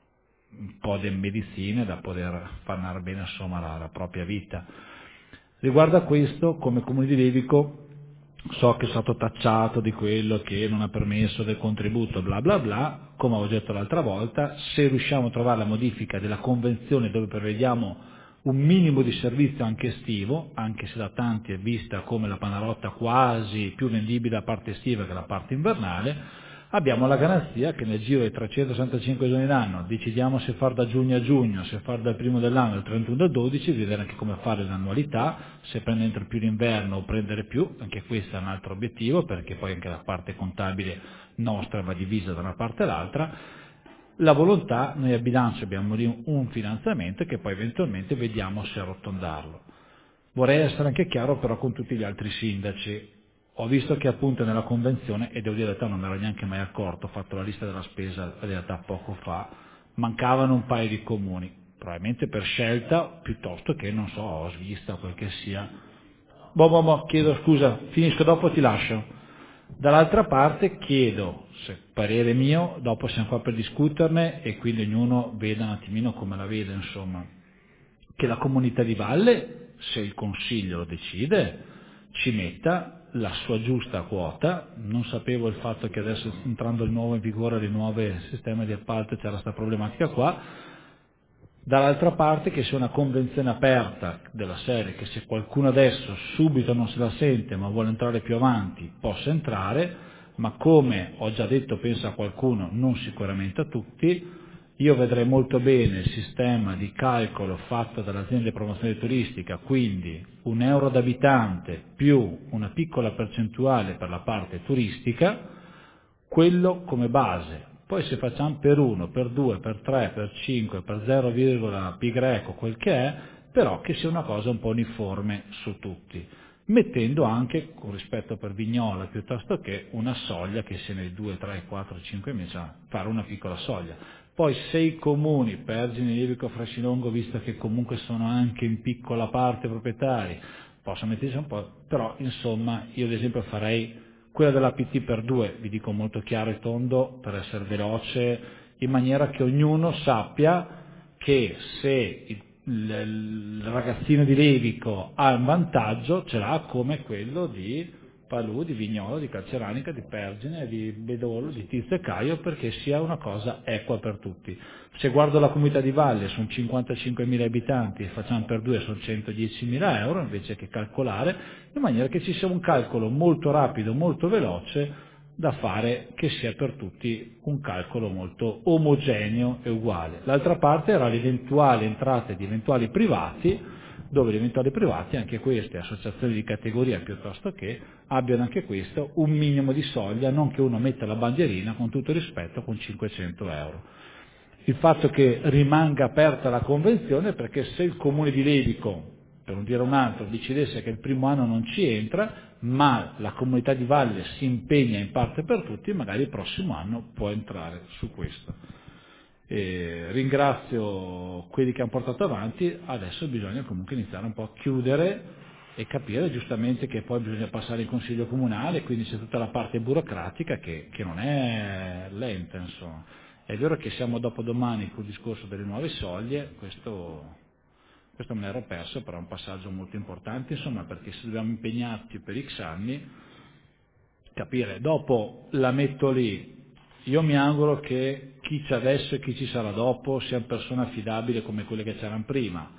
un po' di medicine da poter far andare bene, insomma, la, la propria vita. Riguardo a questo, come Comune di Levico, so che è stato tacciato di quello che non ha permesso del contributo, bla bla bla. Come ho detto l'altra volta, se riusciamo a trovare la modifica della convenzione dove prevediamo un minimo di servizio anche estivo, anche se da tanti è vista come la Panarotta quasi più vendibile la parte estiva che la parte invernale, abbiamo la garanzia che nel giro dei trecentosessantacinque giorni d'anno decidiamo se far da giugno a giugno, se far dal primo dell'anno al trentuno del dodici, vedere anche come fare l'annualità, se prendere più l'inverno o prendere più, anche questo è un altro obiettivo, perché poi anche la parte contabile nostra va divisa da una parte all'altra. La volontà, noi a bilancio abbiamo lì un finanziamento che poi eventualmente vediamo se arrotondarlo. Vorrei essere anche chiaro però con tutti gli altri sindaci. Ho visto che appunto nella convenzione, e devo dire in realtà non me ero neanche mai accorto, ho fatto la lista della spesa in realtà poco fa, mancavano un paio di comuni, probabilmente per scelta piuttosto che, non so, svista o quel che sia. Boh, boh, boh, chiedo scusa, finisco dopo, ti lascio. Dall'altra parte chiedo, se parere mio, dopo siamo qua per discuterne e quindi ognuno veda un attimino come la vede, insomma, che la comunità di valle, se il Consiglio lo decide, ci metta la sua giusta quota. Non sapevo il fatto che adesso, entrando di nuovo in vigore le nuove sistemi di appalto, c'era questa problematica qua. Dall'altra parte che sia una convenzione aperta della serie, che se qualcuno adesso subito non se la sente ma vuole entrare più avanti possa entrare, ma come ho già detto penso a qualcuno, non sicuramente a tutti, io vedrei molto bene il sistema di calcolo fatto dall'azienda di promozione turistica, quindi un euro ad abitante più una piccola percentuale per la parte turistica, quello come base. Poi se facciamo per uno, per due, per tre, per cinque, per zero, pi greco, quel che è, però che sia una cosa un po' uniforme su tutti, mettendo anche, con rispetto per Vignola piuttosto che, una soglia che sia nei due, tre, quattro, cinque mesi, cioè fare una piccola soglia. Poi se i comuni, Pergine, Livico, Frescinongo, visto che comunque sono anche in piccola parte proprietari, possono mettersi un po', però insomma io ad esempio farei quella dell'A P T per due, vi dico molto chiaro e tondo per essere veloce, in maniera che ognuno sappia che se il, il, il ragazzino di Levico ha un vantaggio ce l'ha come quello di Palù, di Vignola, di Calceranica, di Pergine, di Bedolo, di Tizio e Caio, perché sia una cosa equa per tutti. Se guardo la comunità di Valle sono cinquantacinquemila abitanti e facciamo per due sono centodiecimila euro, invece che calcolare, in maniera che ci sia un calcolo molto rapido, molto veloce da fare, che sia per tutti un calcolo molto omogeneo e uguale. L'altra parte era le eventuali entrate di eventuali privati, dove gli eventuali privati, anche queste associazioni di categoria piuttosto che, abbiano anche questo un minimo di soglia, non che uno metta la bandierina, con tutto il rispetto, con cinquecento euro. Il fatto che rimanga aperta la convenzione, perché se il comune di Levico, per non dire un altro, decidesse che il primo anno non ci entra, ma la comunità di Valle si impegna in parte per tutti, magari il prossimo anno può entrare su questo. E ringrazio quelli che hanno portato avanti, adesso bisogna comunque iniziare un po' a chiudere e capire giustamente che poi bisogna passare in consiglio comunale, quindi c'è tutta la parte burocratica che, che non è lenta, insomma. È vero che siamo dopodomani col discorso delle nuove soglie, questo, questo me l'ero perso, però è un passaggio molto importante, insomma, perché se dobbiamo impegnarci per X anni, capire, dopo la metto lì. Io mi auguro che chi c'è adesso e chi ci sarà dopo sia persone affidabili come quelle che c'erano prima.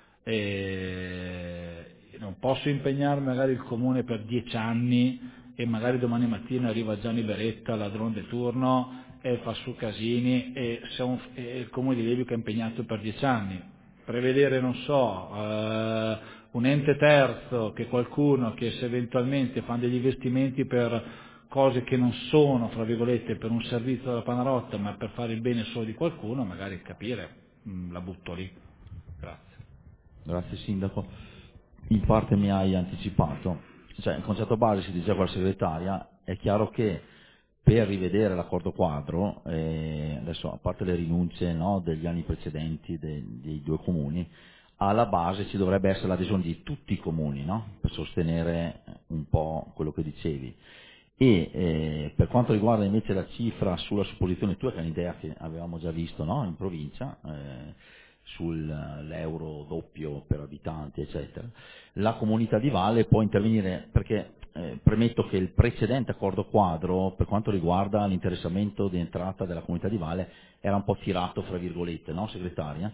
E non posso impegnarmi magari il comune per dieci anni e magari domani mattina arriva Gianni Beretta, ladrone di turno, e fa su casini, e se un, e il comune di Levico è impegnato per dieci anni. Prevedere, non so, eh, un ente terzo, che qualcuno che se eventualmente fa degli investimenti per cose che non sono, fra virgolette, per un servizio della Panarotta, ma per fare il bene solo di qualcuno, magari capire, mh, la butto lì. Grazie. Grazie Sindaco. In parte mi hai anticipato, cioè il concetto base, si diceva con la segretaria, è chiaro che per rivedere l'accordo quadro, eh, adesso a parte le rinunce, no, degli anni precedenti dei, dei due comuni, alla base ci dovrebbe essere l'adesione di tutti i comuni, no, per sostenere un po' quello che dicevi. E eh, per quanto riguarda invece la cifra sulla supposizione tua, che è un'idea che avevamo già visto, no, in provincia, eh, sull'euro doppio per abitanti eccetera, la comunità di valle può intervenire, perché eh, premetto che il precedente accordo quadro per quanto riguarda l'interessamento di entrata della comunità di valle era un po' tirato fra virgolette, no segretaria?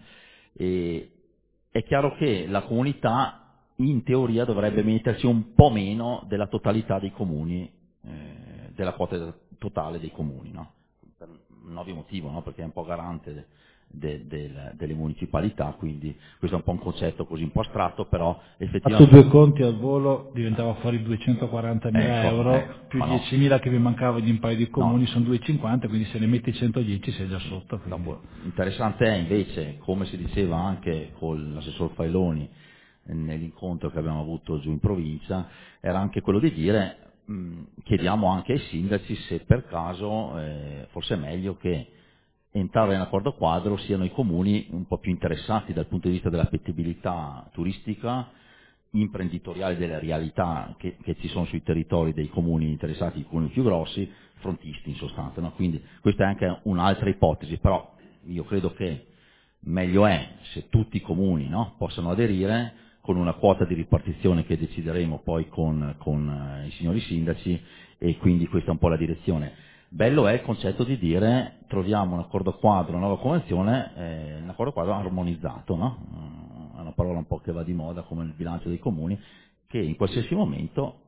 E è chiaro che la comunità in teoria dovrebbe metterci un po' meno della totalità dei comuni, eh, della quota totale dei comuni, no? Per un ovvio motivo, no? Perché è un po' garante De, de, delle municipalità, quindi questo è un po' un concetto così un po' astratto, però effettivamente... Fatto due conti al volo diventava fuori duecentoquarantamila ecco, euro, ecco, più no. diecimila che vi mancava di un paio di comuni, no. sono duecentocinquanta, quindi se ne metti centodieci sei già sotto. Dopo, interessante è invece, come si diceva anche con l'assessor Failoni nell'incontro che abbiamo avuto giù in provincia, era anche quello di dire, mh, chiediamo anche ai sindaci se per caso eh, forse è meglio che entrare nell'accordo quadro siano i comuni un po' più interessati dal punto di vista dell'appetibilità turistica, imprenditoriale, delle realtà che, che ci sono sui territori dei comuni interessati, i comuni più grossi, frontisti in sostanza, no? Quindi questa è anche un'altra ipotesi, però io credo che meglio è se tutti i comuni, no, possano aderire con una quota di ripartizione che decideremo poi con, con i signori sindaci, e quindi questa è un po' la direzione. Bello è il concetto di dire troviamo un accordo quadro, una nuova convenzione, eh, un accordo quadro armonizzato, no? È una parola un po' che va di moda come il bilancio dei comuni, che in qualsiasi momento,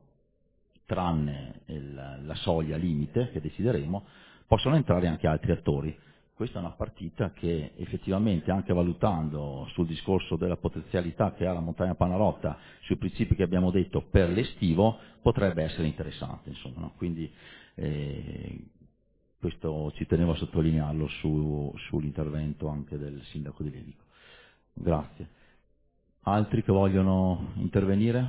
tranne il, la soglia limite che decideremo, possono entrare anche altri attori. Questa è una partita che effettivamente, anche valutando sul discorso della potenzialità che ha la montagna Panarotta, sui principi che abbiamo detto per l'estivo, potrebbe essere interessante, insomma, no? Quindi eh, questo ci tenevo a sottolinearlo su, sull'intervento anche del sindaco di Levico. Grazie. Altri che vogliono intervenire?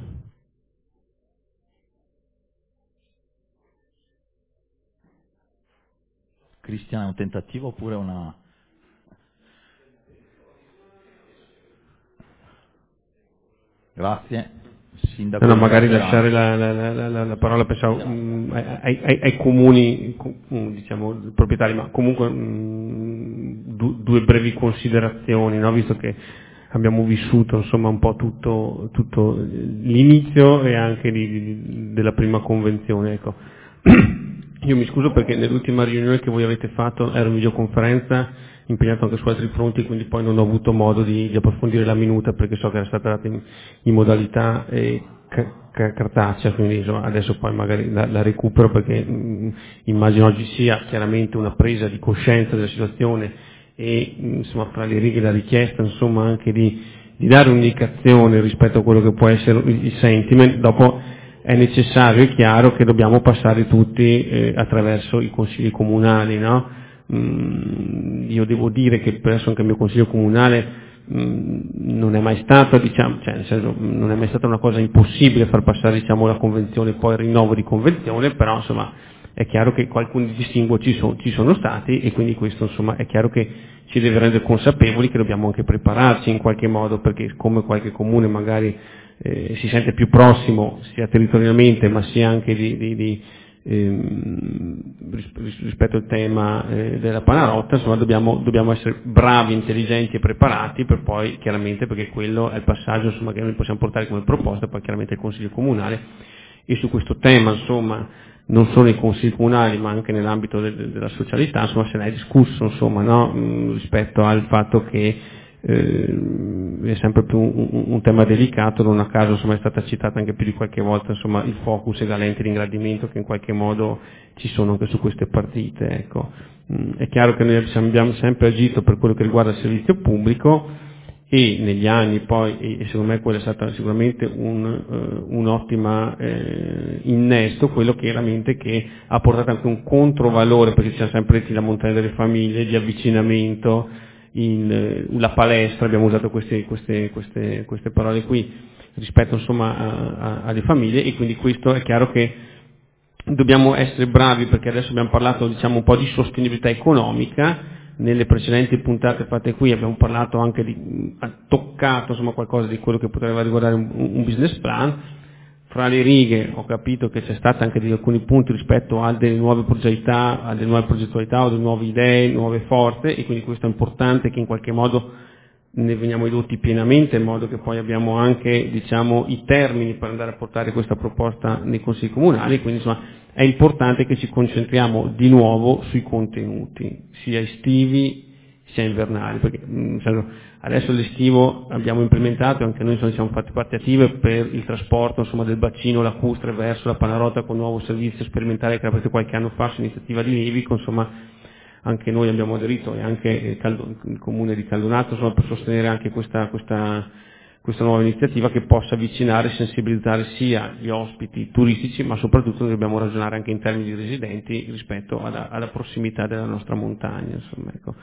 Cristian, è un tentativo oppure una... Grazie. Sindaco, no, no, magari lasciare la, la, la, la, la parola pensavo, mh, ai, ai, ai comuni, mh, diciamo, proprietari, ma comunque mh, du, due brevi considerazioni, no? Visto che abbiamo vissuto insomma un po' tutto, tutto l'inizio e anche di, di, della prima convenzione. Ecco. Io mi scuso perché nell'ultima riunione che voi avete fatto ero in videoconferenza, impegnato anche su altri fronti, quindi poi non ho avuto modo di, di approfondire la minuta perché so che era stata data in, in modalità eh, ca, ca, cartacea, quindi insomma, adesso poi magari la, la recupero perché mh, immagino oggi sia chiaramente una presa di coscienza della situazione e insomma fra le righe la richiesta insomma anche di, di dare un'indicazione rispetto a quello che può essere il sentiment. Dopo è necessario e chiaro che dobbiamo passare tutti eh, attraverso i consigli comunali, no? Mm, io devo dire che presso anche il mio consiglio comunale mm, non è mai stato, diciamo, cioè nel senso, non è mai stata una cosa impossibile far passare diciamo la convenzione e poi il rinnovo di convenzione, però insomma è chiaro che alcuni distinguo ci sono, ci sono stati e quindi questo insomma è chiaro che ci deve rendere consapevoli che dobbiamo anche prepararci in qualche modo, perché come qualche comune magari eh, si sente più prossimo sia territorialmente ma sia anche di, di, di ehm, rispetto al tema eh, della Panarotta, insomma dobbiamo, dobbiamo essere bravi, intelligenti e preparati per poi chiaramente, perché quello è il passaggio insomma che noi possiamo portare come proposta poi chiaramente al Consiglio Comunale. E su questo tema insomma non solo nei consigli comunali ma anche nell'ambito de- de- della socialità insomma se ne è discusso insomma no? Mh, rispetto al fatto che eh, è sempre più un, un, un tema delicato, non a caso insomma è stata citata anche più di qualche volta insomma il focus e la lente di ingrandimento che in qualche modo ci sono anche su queste partite, ecco. Mm, è chiaro che noi abbiamo sempre agito per quello che riguarda il servizio pubblico e negli anni poi, e secondo me quello è stato sicuramente un, uh, un'ottima eh, innesto, quello chiaramente che ha portato anche un controvalore, perché ci siamo sempre detti la montagna delle famiglie, di avvicinamento, in, uh, la palestra, abbiamo usato queste, queste, queste, queste parole qui rispetto insomma a, a, alle famiglie, e quindi questo è chiaro che dobbiamo essere bravi, perché adesso abbiamo parlato diciamo un po' di sostenibilità economica. Nelle precedenti puntate fatte qui abbiamo parlato anche di, toccato insomma qualcosa di quello che potrebbe riguardare un, un business plan. Fra le righe ho capito che c'è stata anche di alcuni punti rispetto a delle nuove progettualità, a delle nuove progettualità o delle nuove idee, nuove forze, e quindi questo è importante che in qualche modo ne veniamo edotti pienamente, in modo che poi abbiamo anche diciamo i termini per andare a portare questa proposta nei consigli comunali. Quindi insomma è importante che ci concentriamo di nuovo sui contenuti, sia estivi sia invernali, perché mh, adesso l'estivo abbiamo implementato, anche noi insomma, siamo fatti parte attive per il trasporto insomma, del bacino lacustre verso la Panarota con un nuovo servizio sperimentale che era aperto qualche anno fa su iniziativa di Levico, insomma anche noi abbiamo aderito, e anche il comune di Caldonato insomma, per sostenere anche questa, questa, questa nuova iniziativa che possa avvicinare e sensibilizzare sia gli ospiti turistici, ma soprattutto dobbiamo ragionare anche in termini di residenti rispetto alla, alla prossimità della nostra montagna, insomma, ecco.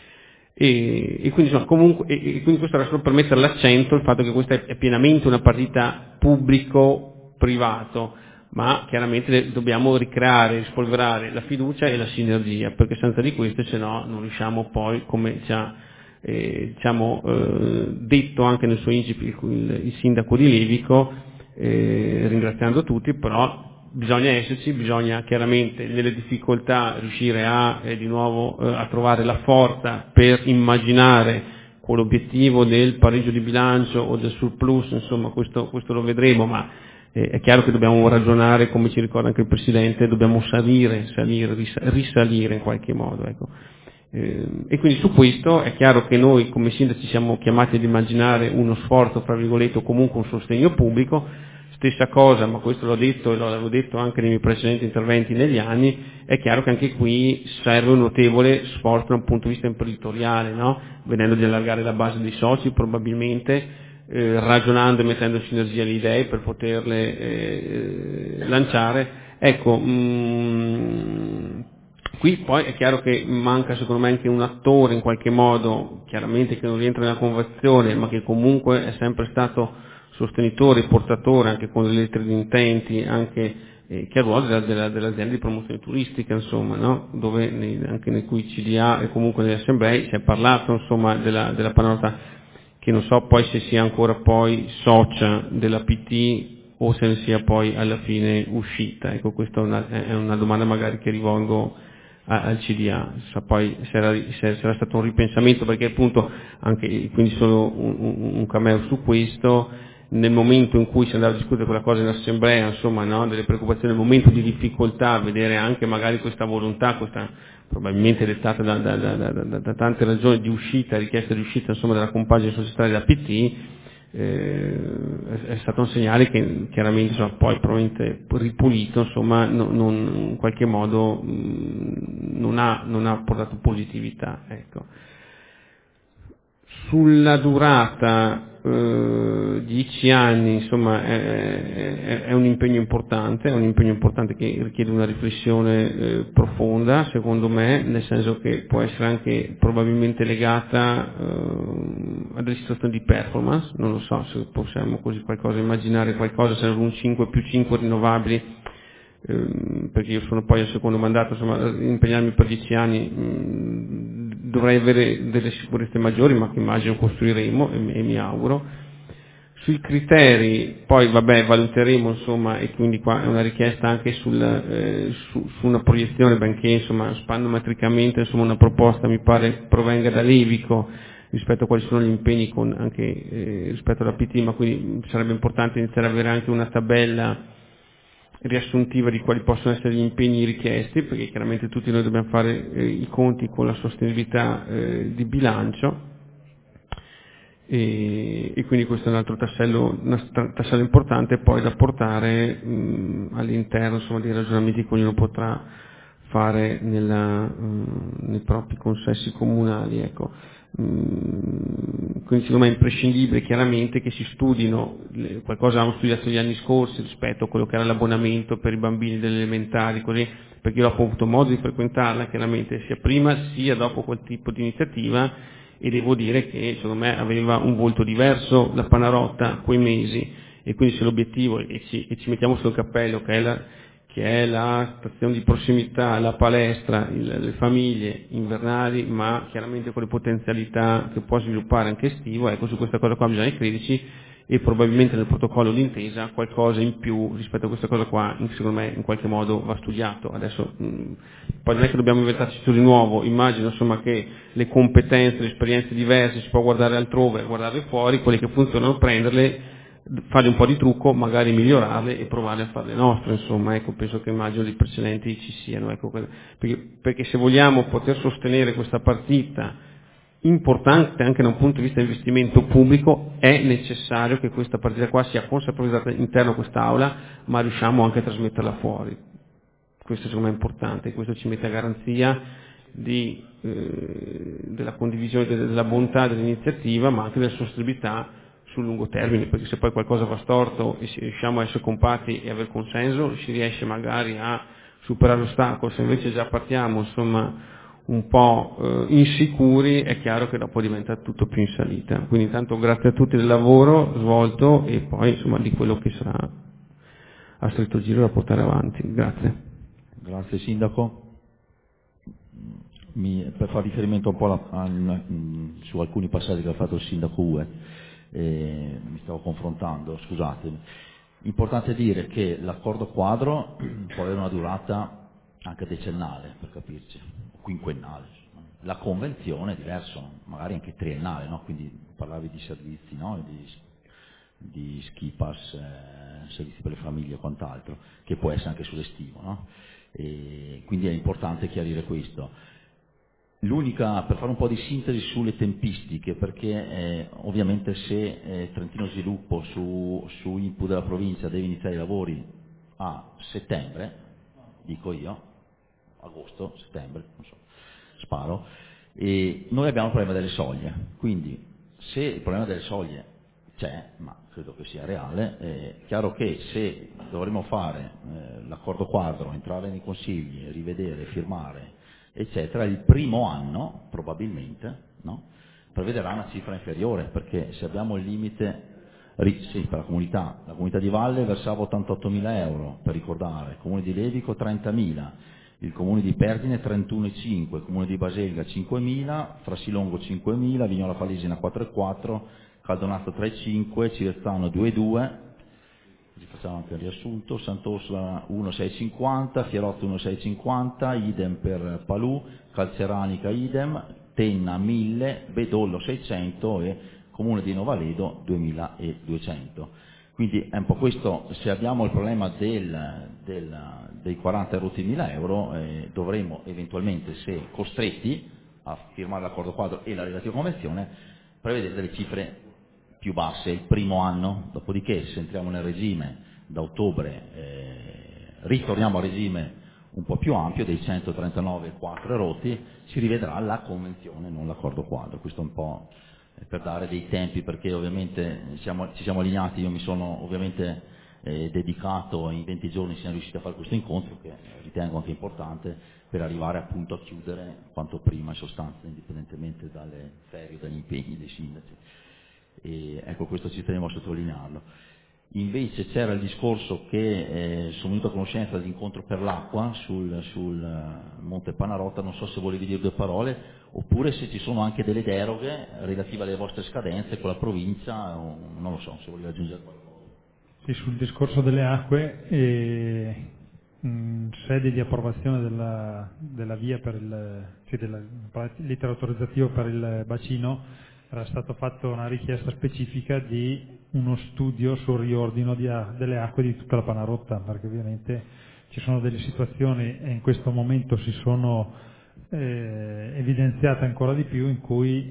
E, e quindi insomma, comunque, e, e quindi questo era solo per mettere l'accento il fatto che questa è, è pienamente una partita pubblico-privato, ma chiaramente dobbiamo ricreare, rispolverare la fiducia e la sinergia, perché senza di queste se no non riusciamo poi, come ci ha eh, diciamo, eh, detto anche nel suo incipit il, il sindaco di Levico, eh, ringraziando tutti, però bisogna esserci, bisogna chiaramente nelle difficoltà riuscire a eh, di nuovo eh, a trovare la forza per immaginare quell'obiettivo del pareggio di bilancio o del surplus, insomma questo, questo lo vedremo, ma eh, è chiaro che dobbiamo ragionare, come ci ricorda anche il Presidente, dobbiamo salire, salire, risalire in qualche modo, ecco. Eh, e quindi su questo è chiaro che noi come sindaci siamo chiamati ad immaginare uno sforzo, fra virgolette, o comunque un sostegno pubblico. Stessa cosa, ma questo l'ho detto e l'avevo detto anche nei miei precedenti interventi negli anni, è chiaro che anche qui serve un notevole sforzo da un punto di vista imprenditoriale, no? Venendo di allargare la base dei soci probabilmente, eh, ragionando e mettendo in sinergia le idee per poterle eh, lanciare. Ecco, mh, qui poi è chiaro che manca secondo me anche un attore in qualche modo, chiaramente che non rientra nella convenzione, ma che comunque è sempre stato sostenitore, portatore anche con le lettere di intenti, anche eh, che ha ruolo della, della, dell'azienda di promozione turistica, insomma, no? Dove nei, anche nei cui C D A e comunque nelle assemblee si è parlato insomma della, della Panarota, che non so poi se sia ancora poi socia della P T o se ne sia poi alla fine uscita. Ecco, questa è una, è una domanda magari che rivolgo a, al C D A, so poi se era, se era stato un ripensamento, perché appunto anche quindi solo un, un, un cameo su questo. Nel momento in cui si andava a discutere quella cosa in assemblea, insomma, no, delle preoccupazioni, nel momento di difficoltà, vedere anche magari questa volontà, questa probabilmente dettata da, da, da, da, da tante ragioni di uscita, richiesta di uscita, insomma, della compagine societaria della P T, eh, è, è stato un segnale che chiaramente, insomma, poi probabilmente ripulito, insomma, non, non, in qualche modo mh, non ha, non ha portato positività, ecco. Sulla durata, eh, dieci anni, insomma, è, è, è un impegno importante, è un impegno importante che richiede una riflessione eh, profonda, secondo me, nel senso che può essere anche probabilmente legata eh, a delle situazioni di performance, non lo so se possiamo così qualcosa, immaginare qualcosa, se un cinque più cinque rinnovabili, eh, perché io sono poi al secondo mandato, insomma, impegnarmi per dieci anni, mh, dovrei avere delle sicurezze maggiori, ma che immagino costruiremo e, e mi auguro. Sui criteri, poi vabbè, valuteremo, insomma, e quindi qua è una richiesta anche sul, eh, su, su una proiezione, benché insomma spannometricamente insomma una proposta mi pare provenga da Levico rispetto a quali sono gli impegni con anche eh, rispetto alla P T, ma quindi sarebbe importante iniziare ad avere anche una tabella riassuntiva di quali possono essere gli impegni richiesti, perché chiaramente tutti noi dobbiamo fare eh, i conti con la sostenibilità eh, di bilancio. e, e quindi questo è un altro tassello, un tassello importante poi da portare mh, all'interno, insomma, dei ragionamenti che ognuno potrà fare nella, mh, nei propri consessi comunali, ecco. Quindi secondo me è imprescindibile chiaramente che si studino, qualcosa avevamo studiato gli anni scorsi rispetto a quello che era l'abbonamento per i bambini delle elementari, così, perché io ho avuto modo di frequentarla chiaramente sia prima sia dopo quel tipo di iniziativa, e devo dire che secondo me aveva un volto diverso la Panarotta quei mesi, e quindi se l'obiettivo, e ci, e ci mettiamo sul cappello, che è la che è la stazione di prossimità, la palestra, il, le famiglie invernali, ma chiaramente con le potenzialità che può sviluppare anche estivo, ecco, su questa cosa qua bisogna crederci, e probabilmente nel protocollo d'intesa qualcosa in più rispetto a questa cosa qua, secondo me in qualche modo va studiato. Adesso mh, poi non è che dobbiamo inventarci tutto di nuovo, immagino insomma che le competenze, le esperienze diverse si può guardare altrove, guardarle fuori, quelle che funzionano prenderle, fare un po' di trucco, magari migliorarle e provare a farle nostre, insomma, ecco, penso che immagino dei precedenti ci siano, ecco, perché, perché se vogliamo poter sostenere questa partita importante anche da un punto di vista di investimento pubblico, è necessario che questa partita qua sia consapevolizzata all'interno di quest'aula, ma riusciamo anche a trasmetterla fuori. Questo secondo me è importante, questo ci mette a garanzia di, eh, della condivisione della bontà dell'iniziativa, ma anche della sostenibilità sul lungo termine, perché se poi qualcosa va storto e se riusciamo a essere compatti e aver consenso, si riesce magari a superare l'ostacolo. Se invece già partiamo insomma un po' eh, insicuri, è chiaro che dopo diventa tutto più in salita. Quindi intanto grazie a tutti del lavoro svolto e poi insomma di quello che sarà a stretto giro da portare avanti. Grazie. Grazie Sindaco. Mi, per fare riferimento un po' alla, a, a, su alcuni passaggi che ha fatto il Sindaco U E, Eh, mi stavo confrontando, scusatemi. Importante dire che l'accordo quadro può avere una durata anche decennale, per capirci, o quinquennale. La convenzione è diverso, magari anche triennale, no? Quindi parlavi di servizi, no? di, di ski pass, eh, servizi per le famiglie e quant'altro, che può essere anche sull'estivo, no? E quindi è importante chiarire questo. L'unica, per fare un po' di sintesi sulle tempistiche, perché eh, ovviamente se eh, Trentino Sviluppo su, su input della provincia deve iniziare i lavori a settembre, dico io, agosto, settembre, non so, sparo, e noi abbiamo il problema delle soglie, quindi se il problema delle soglie c'è, ma credo che sia reale, è chiaro che se dovremo fare eh, l'accordo quadro, entrare nei consigli, rivedere, firmare, eccetera, il primo anno probabilmente, no, prevederà una cifra inferiore, perché se abbiamo il limite, sì, per la comunità, la comunità di Valle versava ottantottomila euro, per ricordare, il comune di Levico trentamila, il comune di Perdine trentuno virgola cinque, il comune di Baselga cinquemila, Frasilongo cinquemila, Vignola Falesina quattro virgola quattro, Caldonazzo tre virgola cinque, Civezzano due virgola due, così facciamo anche il riassunto, Sant'Orsola uno virgola seicentocinquanta, Fierotto uno virgola seicentocinquanta, idem per Palù, Calceranica idem, Tenna mille, Bedollo seicento e Comune di Novaledo duemiladuecento. Quindi è un po' questo, se abbiamo il problema del, del, dei quaranta mila euro, eh, dovremo eventualmente, se costretti a firmare l'accordo quadro e la relativa convenzione, prevedere delle cifre più basse il primo anno, dopodiché se entriamo nel regime da ottobre eh, ritorniamo al regime un po' più ampio dei centotrentanove virgola quattro rotti, si rivedrà la convenzione, non l'accordo quadro. Questo è un po' per dare dei tempi, perché ovviamente siamo, ci siamo allineati, io mi sono ovviamente eh, dedicato in venti giorni, siamo riusciti a fare questo incontro che ritengo anche importante per arrivare appunto a chiudere quanto prima in sostanza, indipendentemente dalle ferie, dagli impegni dei sindaci. E ecco, questo ci tenevo a sottolinearlo. Invece c'era il discorso che eh, sono venuto a conoscenza dell'incontro per l'acqua sul, sul uh, Monte Panarotta, non so se volevi dire due parole, oppure se ci sono anche delle deroghe relative alle vostre scadenze con la provincia, o, non lo so, se volevi aggiungere qualcosa. Sì, sul discorso delle acque, eh, in sede di approvazione della, della via per il, cioè dell'iter autorizzativo per il bacino, era stato fatto una richiesta specifica di uno studio sul riordino di, delle acque di tutta la Panarotta, perché ovviamente ci sono delle situazioni, e in questo momento si sono eh, evidenziate ancora di più, in cui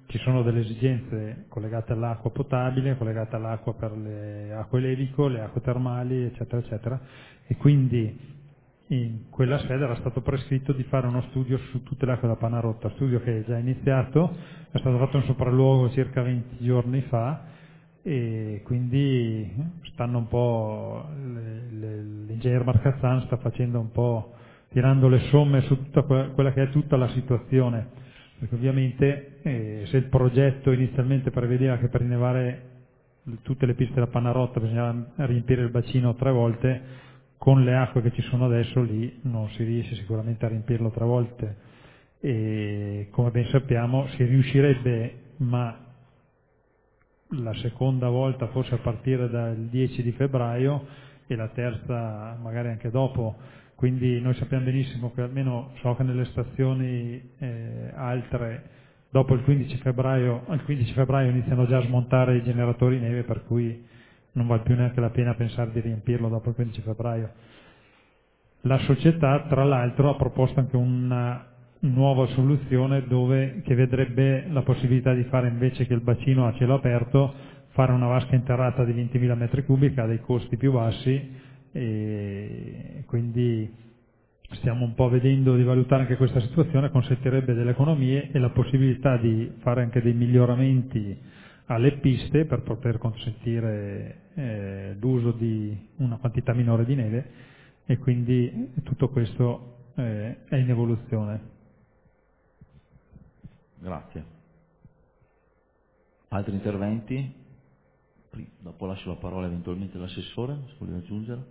ci sono delle esigenze collegate all'acqua potabile, collegate all'acqua per le acque levico, le acque termali, eccetera, eccetera, e quindi in quella sede era stato prescritto di fare uno studio su tutte le acque da panna rotta, studio che è già iniziato, è stato fatto un sopralluogo circa venti giorni fa e quindi stanno un po', le, le, l'ingegner Marcazzan sta facendo un po', tirando le somme su tutta quella, quella che è tutta la situazione, perché ovviamente eh, se il progetto inizialmente prevedeva che per innevare tutte le piste da panna rotta bisognava riempire il bacino tre volte, con le acque che ci sono adesso lì non si riesce sicuramente a riempirlo tre volte e come ben sappiamo si riuscirebbe, ma la seconda volta forse a partire dal dieci di febbraio e la terza magari anche dopo, quindi noi sappiamo benissimo che almeno so che nelle stazioni eh, altre dopo il quindici febbraio, il quindici febbraio iniziano già a smontare i generatori neve, per cui non vale più neanche la pena pensare di riempirlo dopo il quindici febbraio. La società, tra l'altro, ha proposto anche una nuova soluzione dove, che vedrebbe la possibilità di fare, invece che il bacino a cielo aperto, fare una vasca interrata di ventimila metri cubi che ha dei costi più bassi, e quindi stiamo un po' vedendo di valutare anche questa situazione, consentirebbe delle economie e la possibilità di fare anche dei miglioramenti alle piste per poter consentire eh, l'uso di una quantità minore di neve, e quindi tutto questo eh, è in evoluzione. Grazie. Altri interventi? Dopo lascio la parola eventualmente all'assessore, se voleva aggiungere.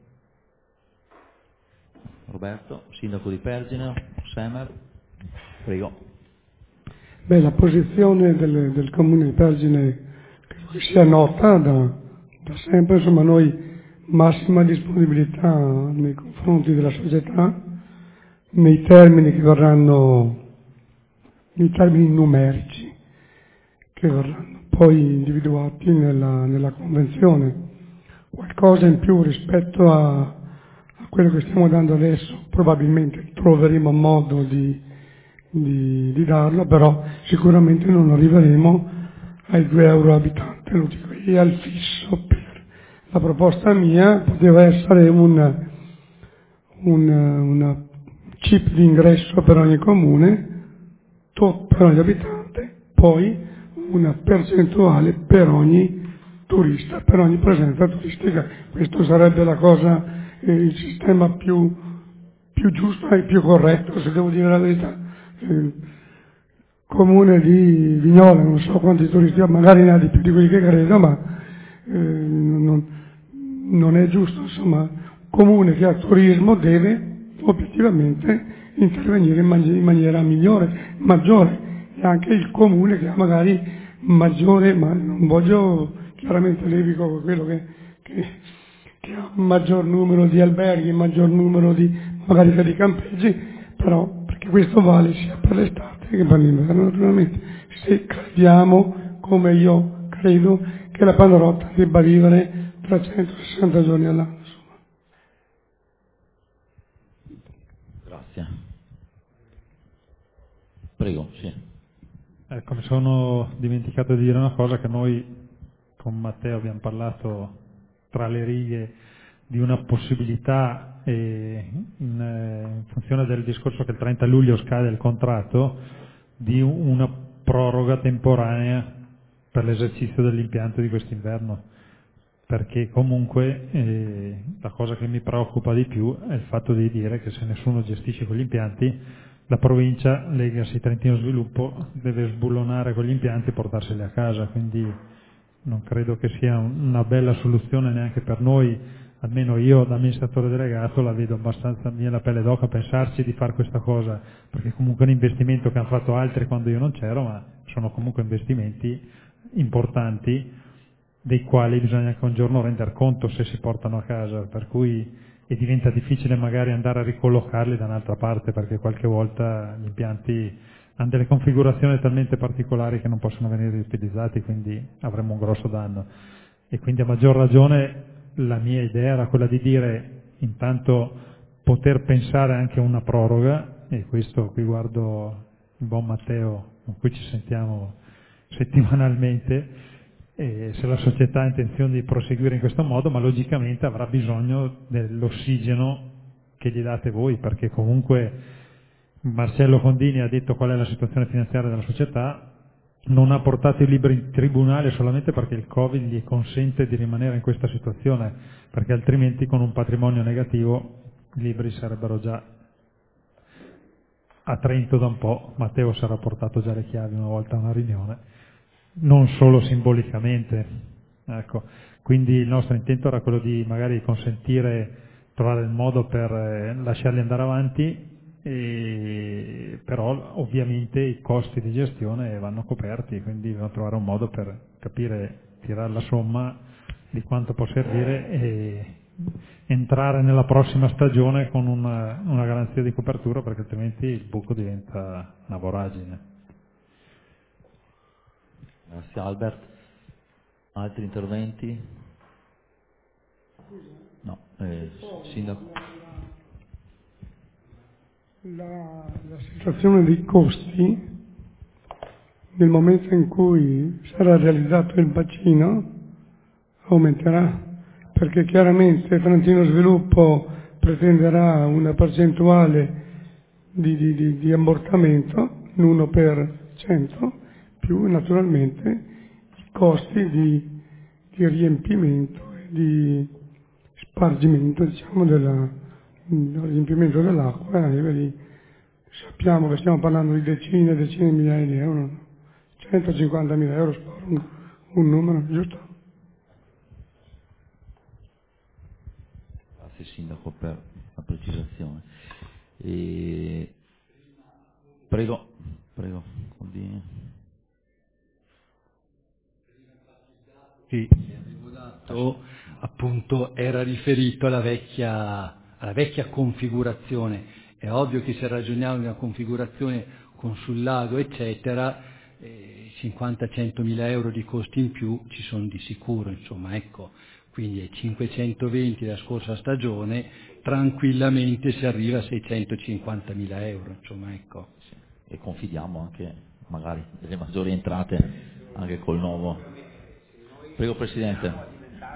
Roberto, sindaco di Pergine, Semer, prego. Beh, la posizione del, del Comune di Pergine credo che sia nota da, da sempre, insomma noi massima disponibilità nei confronti della società, nei termini che verranno, nei termini numerici che verranno poi individuati nella, nella convenzione. Qualcosa in più rispetto a, a quello che stiamo dando adesso, probabilmente troveremo modo di, di, di darlo, però sicuramente non arriveremo ai due euro abitante, lo dico, e al fisso. Per la proposta mia poteva essere un, un una chip di ingresso per ogni comune, tot per ogni abitante, poi una percentuale per ogni turista, per ogni presenza turistica. Questo sarebbe la cosa, eh, il sistema più, più giusto e più corretto, se devo dire la verità. Il comune di Vignola, non so quanti turisti ha, magari ne ha di più di quelli che credo, ma eh, non, non è giusto, insomma, un comune che ha turismo deve obiettivamente intervenire in, man- in maniera migliore, maggiore, e anche il comune che ha magari maggiore, ma non voglio chiaramente levico quello che, che, che ha un maggior numero di alberghi, un maggior numero di magari di campeggi, però perché questo vale sia per l'estate che per l'inverno, naturalmente, se crediamo, come io credo, che la Pannarotta debba vivere trecentosessanta giorni all'anno. Insomma. Grazie. Prego, sì. Ecco, mi sono dimenticato di dire una cosa, che noi con Matteo abbiamo parlato tra le righe di una possibilità, eh, in, eh, in funzione del discorso che il trenta luglio scade il contratto, di una proroga temporanea per l'esercizio dell'impianto di quest'inverno, perché comunque eh, la cosa che mi preoccupa di più è il fatto di dire che se nessuno gestisce quegli impianti, la provincia, Legacy Trentino Sviluppo, deve sbullonare con gli impianti e portarseli a casa, quindi non credo che sia una bella soluzione neanche per noi, almeno io da amministratore delegato la vedo abbastanza mia la pelle d'oca a pensarci di fare questa cosa, perché comunque è un investimento che hanno fatto altri quando io non c'ero, ma sono comunque investimenti importanti dei quali bisogna anche un giorno render conto se si portano a casa, per cui e diventa difficile magari andare a ricollocarli da un'altra parte, perché qualche volta gli impianti hanno delle configurazioni talmente particolari che non possono venire riutilizzati, quindi avremo un grosso danno. E quindi a maggior ragione la mia idea era quella di dire intanto poter pensare anche a una proroga, e questo qui guardo il buon Matteo con cui ci sentiamo settimanalmente, e se la società ha intenzione di proseguire in questo modo, ma logicamente avrà bisogno dell'ossigeno che gli date voi, perché comunque Marcello Fondini ha detto qual è la situazione finanziaria della società, non ha portato i libri in tribunale solamente perché il Covid gli consente di rimanere in questa situazione, perché altrimenti con un patrimonio negativo i libri sarebbero già a Trento da un po'. Matteo sarà portato già le chiavi una volta a una riunione, non solo simbolicamente, ecco. Quindi il nostro intento era quello di magari consentire, trovare il modo per eh, lasciarli andare avanti, e, però ovviamente i costi di gestione vanno coperti, quindi bisogna trovare un modo per capire, tirare la somma di quanto può servire e entrare nella prossima stagione con una, una garanzia di copertura, perché altrimenti il buco diventa una voragine. Grazie Albert. Altri interventi? No, eh, Sindaco. La, la situazione dei costi nel momento in cui sarà realizzato il bacino aumenterà, perché chiaramente Trentino Sviluppo pretenderà una percentuale di, di, di, di ammortamento, l'uno per cento, più naturalmente i costi di, di riempimento e di spargimento, diciamo, della il riempimento dell'acqua a livelli, sappiamo che stiamo parlando di decine e decine di migliaia di euro, centocinquantamila euro, sparo un, un numero, giusto? Grazie Sindaco per la precisazione. E... Prego, prego, continui. Sì, avevo dato, appunto, era riferito alla vecchia alla vecchia configurazione. È ovvio che se ragioniamo di una configurazione con sul lago eccetera, eh, cinquanta centomila euro di costi in più ci sono di sicuro, insomma, ecco, quindi ai cinquecentoventi della scorsa stagione tranquillamente si arriva a seicentocinquantamila euro, insomma, ecco. E confidiamo anche magari delle maggiori entrate anche col nuovo. Prego Presidente.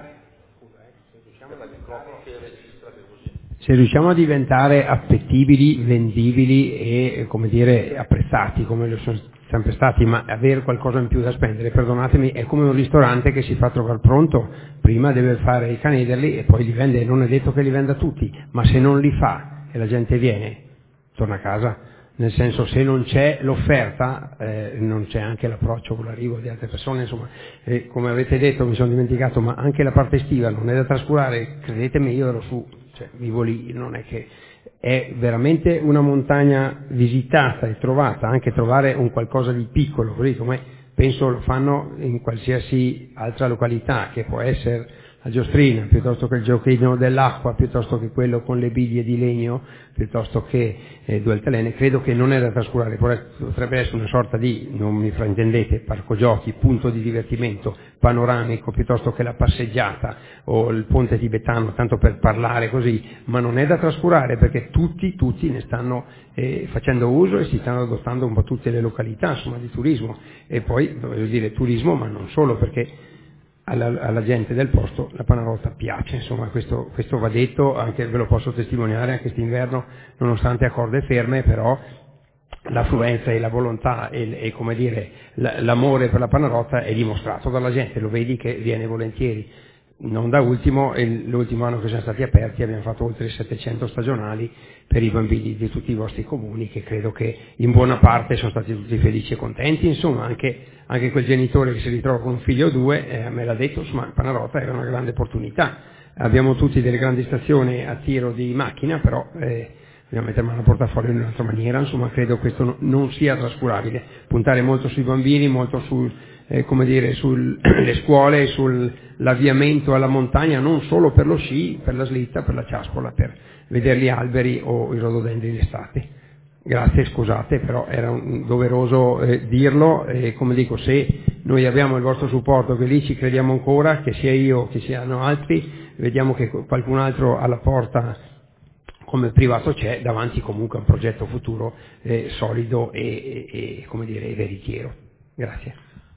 Se riusciamo a diventare appetibili, vendibili e, come dire, apprezzati come lo sono sempre stati, ma avere qualcosa in più da spendere, perdonatemi, è come un ristorante che si fa trovare pronto, prima deve fare i canederli e poi li vende, non è detto che li venda tutti, ma se non li fa e la gente viene, torna a casa, nel senso, se non c'è l'offerta, eh, non c'è anche l'approccio con l'arrivo di altre persone, insomma, eh, come avete detto, mi sono dimenticato, ma anche la parte estiva non è da trascurare, credetemi, io ero su, cioè vivo lì, non è che è veramente una montagna visitata e trovata, anche trovare un qualcosa di piccolo, così come penso lo fanno in qualsiasi altra località, che può essere la giostrina, piuttosto che il giochino dell'acqua, piuttosto che quello con le biglie di legno, piuttosto che eh, due altalene, credo che non è da trascurare, potrebbe essere una sorta di, non mi fraintendete, parco giochi, punto di divertimento panoramico, piuttosto che la passeggiata o il ponte tibetano, tanto per parlare così, ma non è da trascurare perché tutti, tutti ne stanno eh, facendo uso e si stanno adottando un po' tutte le località, insomma, di turismo, e poi, voglio dire, turismo, ma non solo, perché Alla, alla gente del posto la Panarotta piace, insomma, questo, questo va detto, anche ve lo posso testimoniare anche quest'inverno, nonostante a corde ferme, però l'affluenza e la volontà e, e come dire, l'amore per la Panarotta è dimostrato dalla gente, lo vedi che viene volentieri. Non da ultimo, l'ultimo anno che siamo stati aperti abbiamo fatto oltre settecento stagionali per i bambini di tutti i vostri comuni, che credo che in buona parte sono stati tutti felici e contenti, insomma, anche, anche quel genitore che si ritrova con un figlio o due eh, me l'ha detto, insomma, il Panarotta era una grande opportunità. Abbiamo tutti delle grandi stazioni a tiro di macchina, però eh, dobbiamo mettere mano al portafoglio in un'altra maniera, insomma, credo questo no, non sia trascurabile, puntare molto sui bambini, molto sul Eh, come dire, sulle scuole, sull'avviamento alla montagna, non solo per lo sci, per la slitta, per la ciaspola, per vedere gli alberi o i rododendri d'estate. Grazie, scusate, però era un doveroso eh, dirlo, e come dico, se noi abbiamo il vostro supporto, che lì ci crediamo ancora, che sia io, che siano altri, vediamo che qualcun altro alla porta come privato c'è, davanti comunque a un progetto futuro eh, solido e, e, e, come dire, veritiero. Grazie.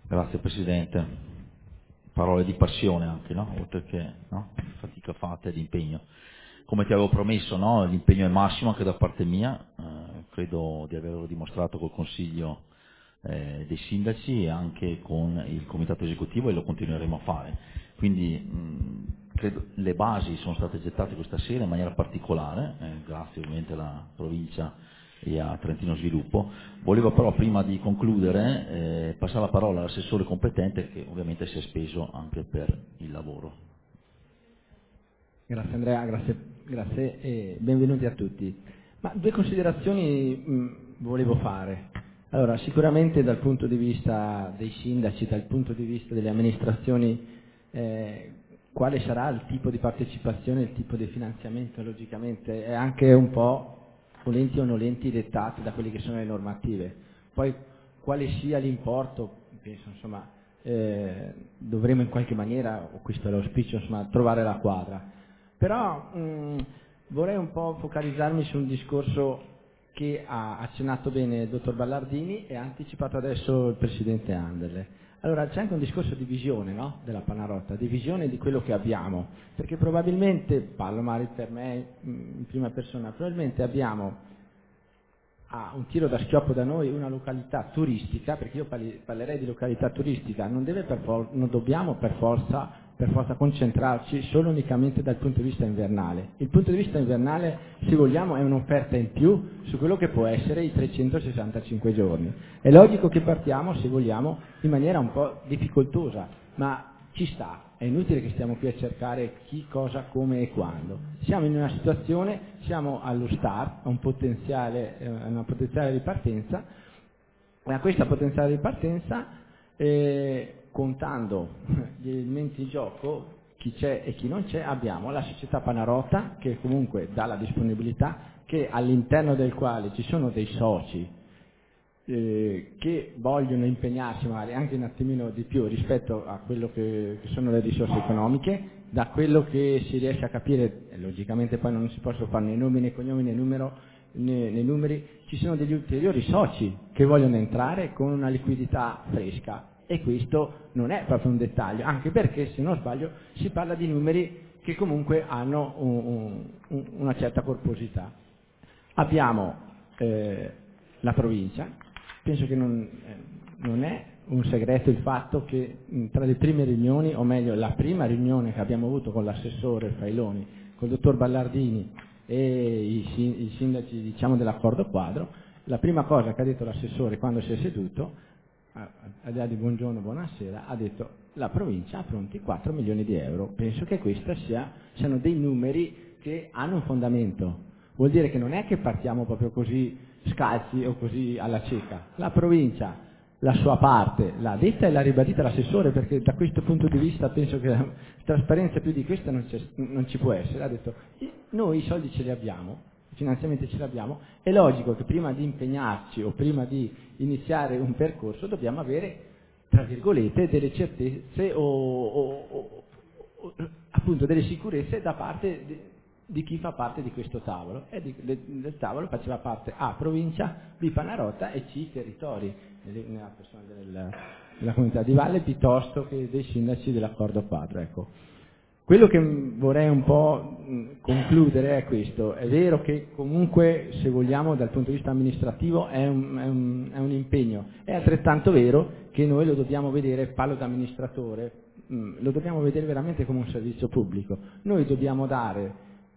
Grazie Presidente. Parole di passione anche, no? Oltre che no? fatica fatta e di impegno. Come ti avevo promesso, no? L'impegno è massimo anche da parte mia, eh, credo di averlo dimostrato col Consiglio eh, dei Sindaci e anche con il Comitato Esecutivo, e lo continueremo a fare. Quindi mh, credo le basi sono state gettate questa sera in maniera particolare, eh, grazie ovviamente alla provincia e a Trentino Sviluppo. Volevo però prima di concludere eh, passare la parola all'assessore competente, che ovviamente si è speso anche per il lavoro. Grazie Andrea, grazie, grazie e benvenuti a tutti. Ma due considerazioni mh, volevo fare. Allora, sicuramente dal punto di vista dei sindaci, dal punto di vista delle amministrazioni, eh, quale sarà il tipo di partecipazione, il tipo di finanziamento, logicamente è anche un po' volenti o nolenti dettati da quelle che sono le normative. Poi quale sia l'importo, penso insomma eh, dovremo in qualche maniera, o questo è l'auspicio, insomma, trovare la quadra. Però mh, vorrei un po' focalizzarmi su un discorso che ha accennato bene il dottor Ballardini e ha anticipato adesso il Presidente Anderle. Allora c'è anche un discorso di visione, no? Della Panarotta, di visione di quello che abbiamo, perché probabilmente, parlo Mari per me in prima persona, probabilmente abbiamo a un tiro da schioppo da noi una località turistica, perché io parlerei di località turistica, non, deve per for- non dobbiamo per forza, per forza concentrarci solo unicamente dal punto di vista invernale. Il punto di vista invernale, se vogliamo, è un'offerta in più su quello che può essere i trecentosessantacinque giorni. È logico che partiamo, se vogliamo, in maniera un po' difficoltosa, ma ci sta, è inutile che stiamo qui a cercare chi, cosa, come e quando. Siamo in una situazione, siamo allo start, a un potenziale, eh, una potenziale ripartenza, e a questa potenziale ripartenza, eh, contando gli elementi in gioco, chi c'è e chi non c'è, abbiamo la società Panarotta, che comunque dà la disponibilità, che all'interno del quale ci sono dei soci eh, che vogliono impegnarsi magari anche un attimino di più rispetto a quello che, che sono le risorse economiche. Da quello che si riesce a capire, e logicamente poi non si possono fare né nomi né cognomi né, numero, né, né numeri, ci sono degli ulteriori soci che vogliono entrare con una liquidità fresca. E questo non è proprio un dettaglio, anche perché, se non sbaglio, si parla di numeri che comunque hanno un, un, una certa corposità. Abbiamo eh, la provincia, penso che non, eh, non è un segreto il fatto che mh, tra le prime riunioni, o meglio la prima riunione che abbiamo avuto con l'assessore Failoni, col dottor Ballardini e i, i sindaci, diciamo, dell'accordo quadro, la prima cosa che ha detto l'assessore quando si è seduto, al di là di buongiorno, buonasera, ha detto: la provincia ha pronti quattro milioni di euro. Penso che questi sia, siano dei numeri che hanno un fondamento. Vuol dire che non è che partiamo proprio così scalzi o così alla cieca. La provincia la sua parte l'ha detta e l'ha ribadita l'assessore, perché da questo punto di vista penso che trasparenza più di questa non, non ci può essere. Ha detto: noi i soldi ce li abbiamo, i finanziamenti ce li abbiamo, è logico che prima di impegnarci o prima di iniziare un percorso dobbiamo avere, tra virgolette, delle certezze o, o, o, o appunto delle sicurezze da parte di, di chi fa parte di questo tavolo, e di, de, del tavolo faceva parte A provincia, B Panarotta e C territori, nella persona del, della comunità di Valle piuttosto che dei sindaci dell'accordo quadro. Ecco. Quello che vorrei un po' concludere è questo: è vero che comunque, se vogliamo, dal punto di vista amministrativo è un, è un, è un impegno, è altrettanto vero che noi lo dobbiamo vedere, parlo da amministratore, mh, lo dobbiamo vedere veramente come un servizio pubblico. Noi dobbiamo dare,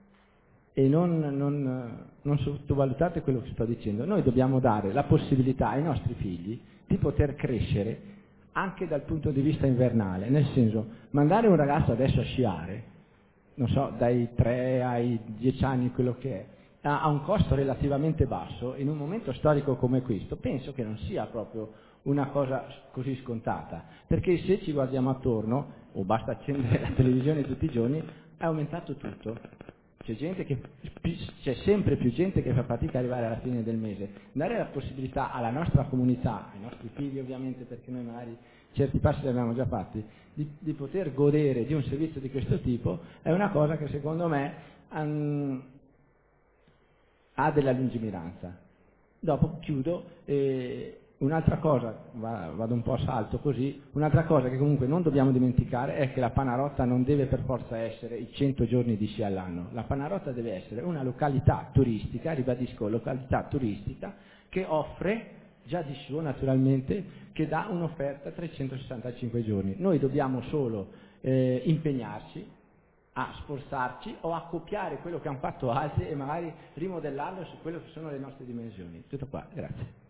e non, non, non sottovalutate quello che sto dicendo, noi dobbiamo dare la possibilità ai nostri figli di poter crescere anche dal punto di vista invernale, nel senso, mandare un ragazzo adesso a sciare, non so, dai tre ai dieci anni, quello che è, ha un costo relativamente basso, in un momento storico come questo, penso che non sia proprio una cosa così scontata, perché se ci guardiamo attorno, o basta accendere la televisione tutti i giorni, è aumentato tutto. C'è gente che, c'è sempre più gente che fa fatica ad arrivare alla fine del mese. Dare la possibilità alla nostra comunità, ai nostri figli ovviamente, perché noi magari certi passi li abbiamo già fatti, di, di poter godere di un servizio di questo tipo è una cosa che secondo me um, ha della lungimiranza. Dopo chiudo, eh, un'altra cosa, va, vado un po' a salto così, un'altra cosa che comunque non dobbiamo dimenticare è che la Panarotta non deve per forza essere i cento giorni di sci all'anno, la Panarotta deve essere una località turistica, ribadisco località turistica, che offre già di suo naturalmente, che dà un'offerta trecentosessantacinque giorni. Noi dobbiamo solo eh, impegnarci a sforzarci o a copiare quello che hanno fatto altri e magari rimodellarlo su quello che sono le nostre dimensioni. Tutto qua, grazie.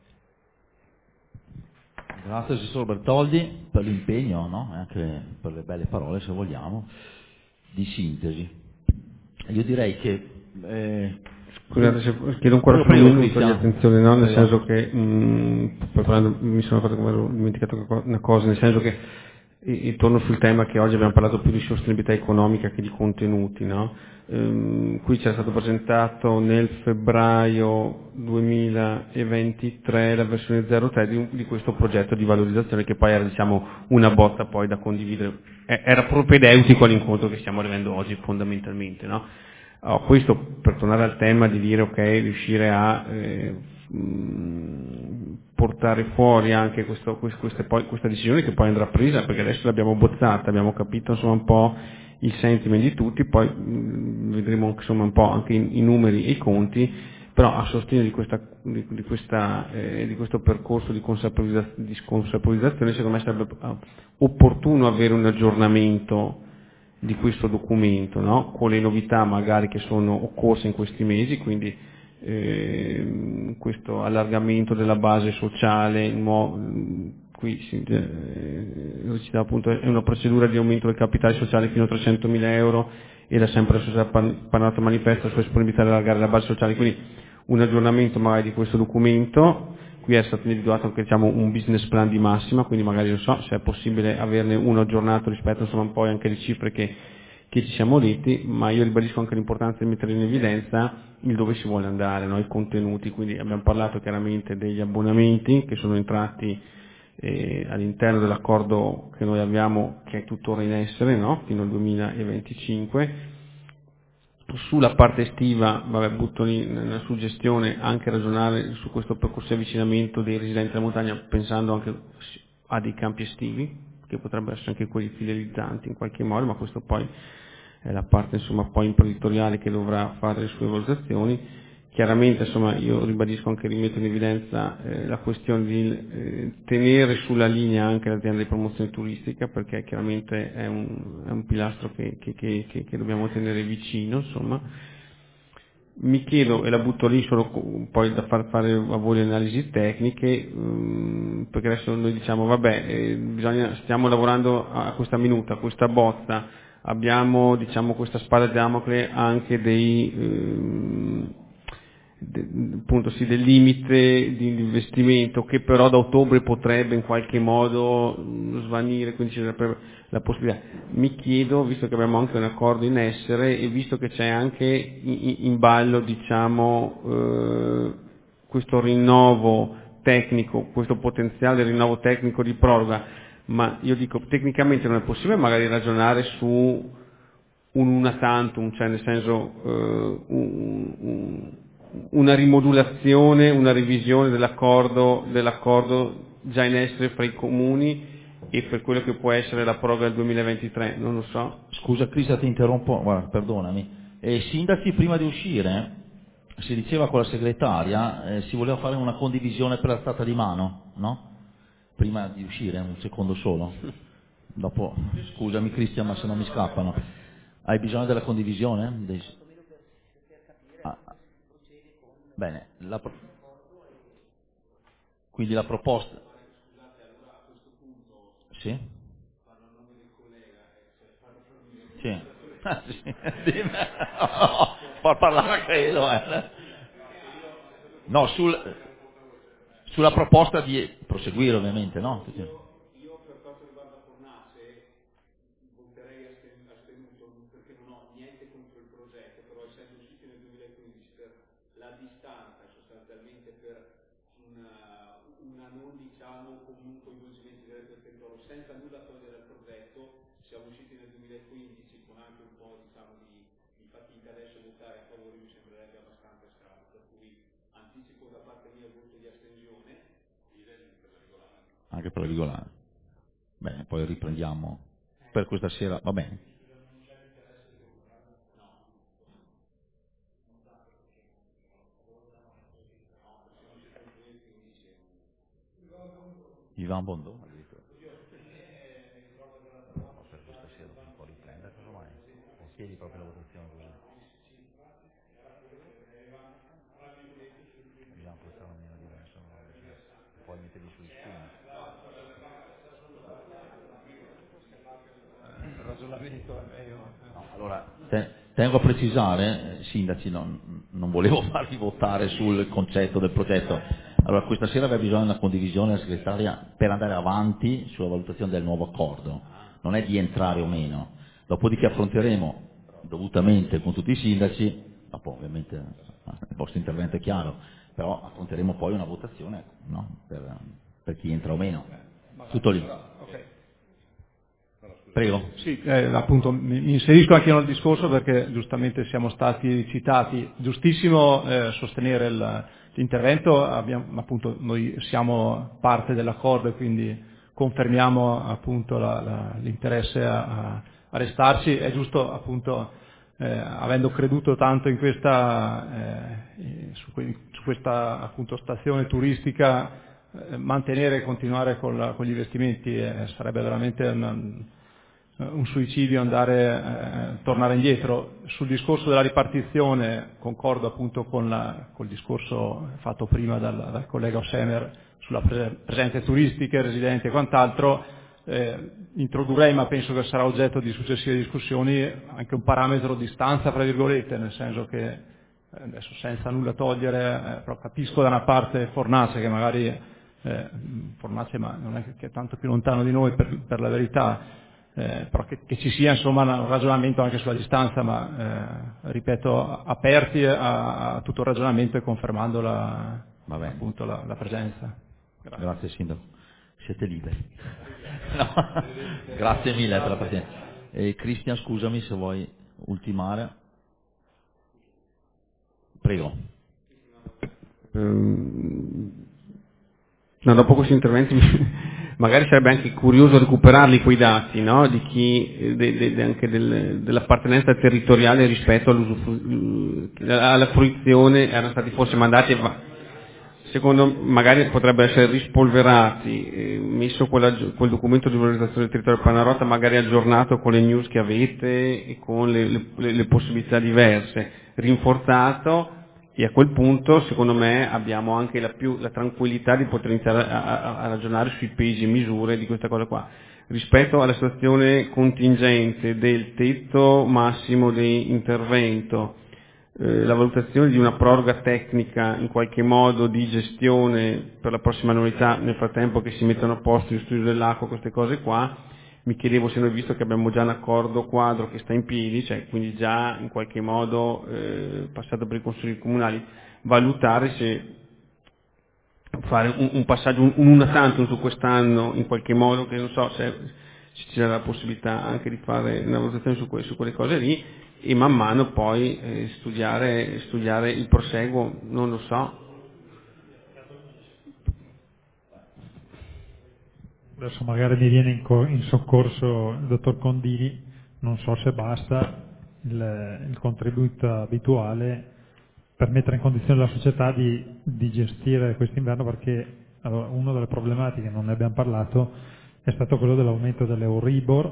Grazie Assessore Bertoldi per l'impegno, no? E anche per le belle parole, se vogliamo, di sintesi. Io direi che... Eh, Scusate se chiedo ancora prego, un minuto prego, di attenzione, no? Nel prego. senso che, mh, preparando, mi sono fatto come ero dimenticato una cosa, nel senso che, e, e torno sul tema che oggi abbiamo parlato più di sostenibilità economica che di contenuti, no? Ehm, qui c'è stato presentato nel febbraio duemilaventitré la versione zero tre di, di questo progetto di valorizzazione che poi era, diciamo, una botta poi da condividere, era propedeutico all'incontro che stiamo arrivando oggi fondamentalmente, no? Oh, questo per tornare al tema di dire ok, riuscire a eh, mh, portare fuori anche questo, queste, poi, questa decisione che poi andrà presa, perché adesso l'abbiamo bozzata, abbiamo capito insomma un po' il sentiment di tutti, poi mh, vedremo insomma un po' anche i, i numeri e i conti, però a sostegno di, questa, di, di, questa, eh, di questo percorso di consapevolizzazione, di consapevolizzazione secondo me sarebbe opportuno avere un aggiornamento di questo documento, no? Con le novità magari che sono occorse in questi mesi, quindi eh, questo allargamento della base sociale, nuovo, qui si eh, citava appunto, è una procedura di aumento del capitale sociale fino a trecentomila euro e da sempre la società Panarotta manifesta la sua disponibilità ad allargare la base sociale, quindi un aggiornamento magari di questo documento. Qui è stato individuato anche, diciamo, un business plan di massima, quindi magari non so se è possibile averne uno aggiornato rispetto insomma un po' anche alle cifre che, che ci siamo detti, ma io ribadisco anche l'importanza di mettere in evidenza il dove si vuole andare, no? I contenuti, quindi abbiamo parlato chiaramente degli abbonamenti che sono entrati eh, all'interno dell'accordo che noi abbiamo, che è tuttora in essere, no? Fino al duemilaventicinque. Sulla parte estiva, vabbè, butto lì una suggestione, anche ragionare su questo percorso di avvicinamento dei residenti della montagna, pensando anche a dei campi estivi, che potrebbero essere anche quelli fidelizzanti in qualche modo, ma questo poi è la parte insomma poi imprenditoriale che dovrà fare le sue valutazioni. Chiaramente insomma io ribadisco anche, rimetto in evidenza eh, la questione di eh, tenere sulla linea anche l'azienda di promozione turistica, perché chiaramente è un, è un pilastro che, che, che, che, che dobbiamo tenere vicino, insomma. Mi chiedo, e la butto lì solo poi da far fare a voi le analisi tecniche, um, perché adesso noi diciamo vabbè, eh, bisogna, stiamo lavorando a questa minuta, a questa bozza, abbiamo diciamo questa spada di Damocle anche dei um, De, appunto sì, del limite di investimento che però da ottobre potrebbe in qualche modo mh, svanire, quindi c'è la, la possibilità. Mi chiedo, visto che abbiamo anche un accordo in essere e visto che c'è anche in, in ballo diciamo eh, questo rinnovo tecnico, questo potenziale rinnovo tecnico di proroga, ma io dico tecnicamente non è possibile magari ragionare su un una tantum, cioè nel senso eh, un, un una rimodulazione, una revisione dell'accordo, dell'accordo già in essere fra i comuni e per quello che può essere la proroga del duemilaventitré, non lo so. Scusa Crista, ti interrompo, guarda, perdonami. Eh, I sindaci prima di uscire, si diceva con la segretaria, eh, si voleva fare una condivisione per la strada di mano, no? Prima di uscire, un secondo solo. Dopo, scusami Cristian, ma se non mi scappano. Hai bisogno della condivisione? Dei... Ah. Bene, la pro... quindi la proposta... Sì? Sì. Ah, sì. No, far parlare quello, eh. No, sul, sulla proposta di proseguire ovviamente, no? Io per quanto riguarda Fornace voterei astenuto perché non ho niente contro il progetto, però essendo usciti nel duemilaquindici per la distanza sostanzialmente per una, una non diciamo comunque coinvolgimento diretto del territorio, senza nulla togliere al progetto, siamo usciti nel duemilaquindici con anche un po' diciamo di, di fatica, adesso votare a favore mi sembrerebbe abbastanza strano, per cui anticipo da parte mia il voto di astensione. anche per regolare. Bene, poi riprendiamo per questa sera, va bene. Ivan Bondò, addirittura. Per questa sera un po' riprendere, cosa mai? Chiedi proprio la votazione così. Vediamo questa è una maniera diversa, poi metterli sugli spini. Il ragionamento è io. No, allora, te, tengo a precisare, eh, sindaci, non, non volevo farvi votare sul concetto del progetto. Allora, questa sera aveva bisogno di una condivisione della segretaria per andare avanti sulla valutazione del nuovo accordo, non è di entrare o meno. Dopodiché affronteremo dovutamente con tutti i sindaci, dopo ovviamente il vostro intervento è chiaro, però affronteremo poi una votazione, no? per, per chi entra o meno. Tutto lì. Prego. Sì, eh, appunto mi, mi inserisco anche nel discorso perché giustamente siamo stati citati. Giustissimo eh, sostenere il, l'intervento, abbiamo, appunto noi siamo parte dell'accordo e quindi confermiamo appunto la, la, l'interesse a, a, a restarci. È giusto appunto eh, avendo creduto tanto in questa, eh, su, que, su questa appunto stazione turistica eh, mantenere e continuare con, la, con gli investimenti eh, sarebbe veramente una, un suicidio andare eh, tornare indietro. Sul discorso della ripartizione concordo appunto con, la, col discorso fatto prima dal, dal collega Ossemer sulla pre- presenze turistiche, residenti e quant'altro. Eh, introdurrei, ma penso che sarà oggetto di successive discussioni, anche un parametro di stanza fra virgolette, nel senso che eh, adesso senza nulla togliere, eh, però capisco da una parte Fornace che magari eh, Fornace ma non è che è tanto più lontano di noi per, per la verità. Eh, però che, che ci sia insomma un ragionamento anche sulla distanza, ma eh, ripeto aperti a, a tutto il ragionamento e confermando la, appunto la, la presenza. Grazie. Grazie Sindaco, siete liberi. No. Grazie mille per la pazienza. Eh, Cristian, scusami se vuoi ultimare. Prego. Um, no, dopo questi interventi magari sarebbe anche curioso recuperarli quei dati, no? Di chi, de, de, de, anche del, dell'appartenenza territoriale rispetto alla fruizione, erano stati forse mandati, secondo magari potrebbero essere rispolverati, eh, messo quella, quel documento di valorizzazione del territorio Panarota magari aggiornato con le news che avete e con le, le, le possibilità diverse, rinforzato. E a quel punto, secondo me, abbiamo anche la, più, la tranquillità di poter iniziare a, a, a ragionare sui pesi e misure di questa cosa qua. Rispetto alla situazione contingente del tetto massimo di intervento, eh, la valutazione di una proroga tecnica in qualche modo di gestione per la prossima annualità, nel frattempo che si mettono a posto gli studi dell'acqua, queste cose qua, mi chiedevo se noi, visto che abbiamo già un accordo quadro che sta in piedi, cioè quindi già in qualche modo eh, passato per i consigli comunali, valutare se fare un, un passaggio, un, un una tantum su quest'anno in qualche modo, che non so se, se c'è la possibilità anche di fare una valutazione su, que, su quelle cose lì, e man mano poi eh, studiare, studiare il proseguo, non lo so. Adesso magari mi viene in, co- in soccorso il dottor Condini, non so se basta il, il contributo abituale per mettere in condizione la società di, di gestire quest'inverno, perché allora, una delle problematiche, non ne abbiamo parlato, è stato quello dell'aumento dell'Euribor,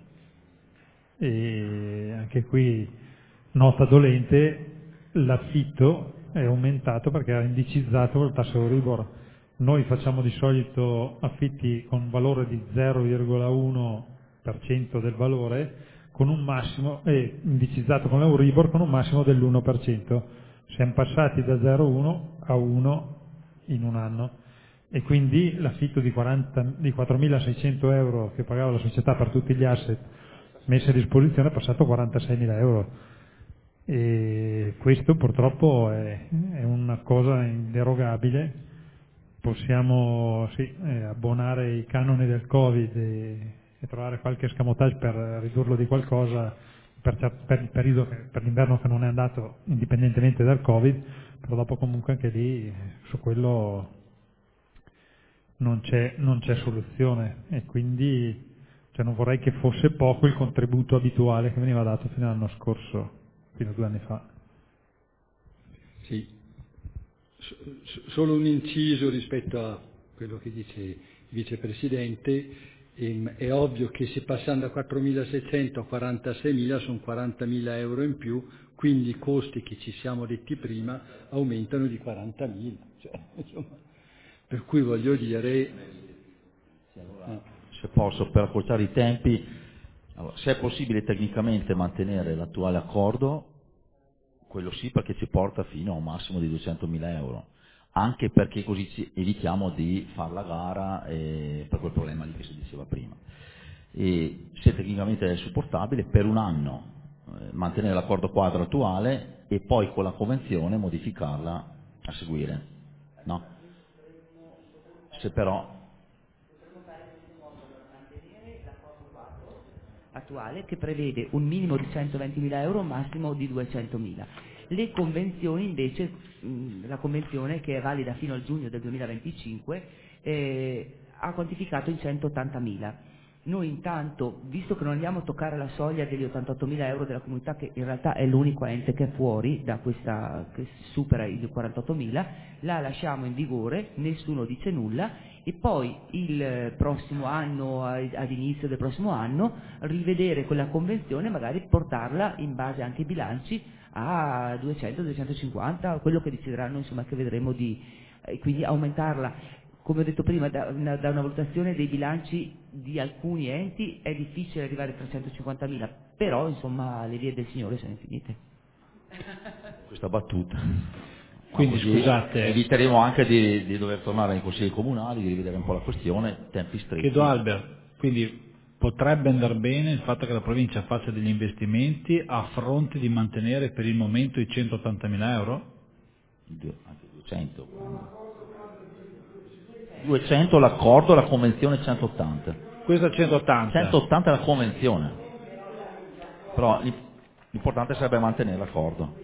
e anche qui nota dolente, l'affitto è aumentato perché era indicizzato col tasso Euribor. Noi facciamo di solito affitti con valore di zero virgola uno per cento del valore, con un massimo, eh, indicizzato con l'Euribor con un massimo dell'uno per cento. Siamo passati da zero virgola uno a uno in un anno, e quindi l'affitto di, quaranta, di quattromilaseicento euro che pagava la società per tutti gli asset messi a disposizione è passato a quarantaseimila euro. E questo purtroppo è, è una cosa inderogabile. Possiamo sì, eh, abbonare i canoni del Covid e, e trovare qualche escamotage per ridurlo di qualcosa per, per il periodo, che, per l'inverno che non è andato indipendentemente dal Covid, però dopo comunque anche lì su quello non c'è, non c'è soluzione, e quindi cioè, non vorrei che fosse poco il contributo abituale che veniva dato fino all'anno scorso, fino a due anni fa. Sì, solo un inciso rispetto a quello che dice il vicepresidente. Ehm, è ovvio che se passando da quattromilaseicento a quarantaseimila sono quarantamila euro in più, quindi i costi che ci siamo detti prima aumentano di quarantamila. Cioè, insomma, per cui voglio dire... Sì, allora, se posso, per accorciare i tempi, allora, se è possibile tecnicamente mantenere l'attuale accordo, quello sì, perché ci porta fino a un massimo di duecentomila euro. Anche perché così ci evitiamo di fare la gara eh, per quel problema lì che si diceva prima. E se tecnicamente è supportabile, per un anno eh, mantenere l'accordo quadro attuale e poi con la convenzione modificarla a seguire, no? Se però... attuale che prevede un minimo di centoventimila euro, un massimo di duecentomila. Le convenzioni invece, mh, la convenzione che è valida fino al giugno del duemilaventicinque eh, ha quantificato in centottantamila. Noi intanto, visto che non andiamo a toccare la soglia degli ottantottomila euro della comunità, che in realtà è l'unico ente che è fuori da questa, che supera i quarantottomila, la lasciamo in vigore, nessuno dice nulla, e poi il prossimo anno, ad inizio del prossimo anno, rivedere quella convenzione e magari portarla in base anche ai bilanci a duecento duecentocinquanta, quello che decideranno, insomma, che vedremo di, eh, quindi aumentarla. Come ho detto prima, da una, da una valutazione dei bilanci di alcuni enti è difficile arrivare a trecentocinquantamila, però insomma le vie del Signore sono infinite. Questa battuta. Quindi così scusate, eviteremo anche di, di dover tornare ai consigli comunali, di rivedere un po' la questione, tempi stretti. chiedo Albert, quindi potrebbe andare bene il fatto che la provincia faccia degli investimenti a fronte di mantenere per il momento i centottantamila euro? Due, anche duecento. duecento l'accordo, la convenzione centottanta. Questa è centottanta. centottanta è la convenzione. Però l'importante sarebbe mantenere l'accordo.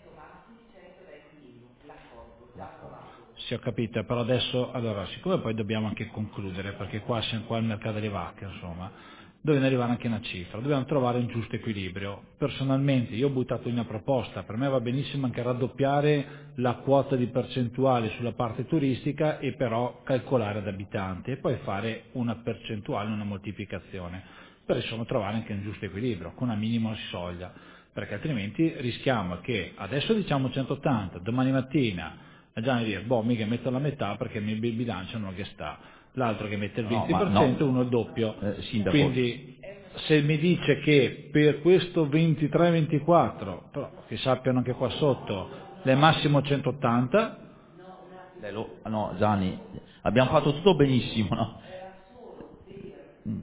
Sì, ho capito, però adesso, allora, siccome poi dobbiamo anche concludere, perché qua siamo qua al mercato delle vacche, insomma, dobbiamo arrivare anche a una cifra, dobbiamo trovare un giusto equilibrio. Personalmente io ho buttato in una proposta, per me va benissimo anche raddoppiare la quota di percentuale sulla parte turistica e però calcolare ad abitanti e poi fare una percentuale, una moltiplicazione, per insomma trovare anche un giusto equilibrio, con una minima soglia, perché altrimenti rischiamo che adesso diciamo centottanta, domani mattina già dire, boh, mica metto la metà perché il bilancio non è che sta, l'altro che mette il venti per cento, no, no. Uno il doppio. Eh, sindaco. Quindi se mi dice che per questo ventitré ventiquattro, però che sappiano anche qua sotto, è massimo centottanta. Lei lo, no, Gianni, abbiamo fatto tutto benissimo, no? Mm.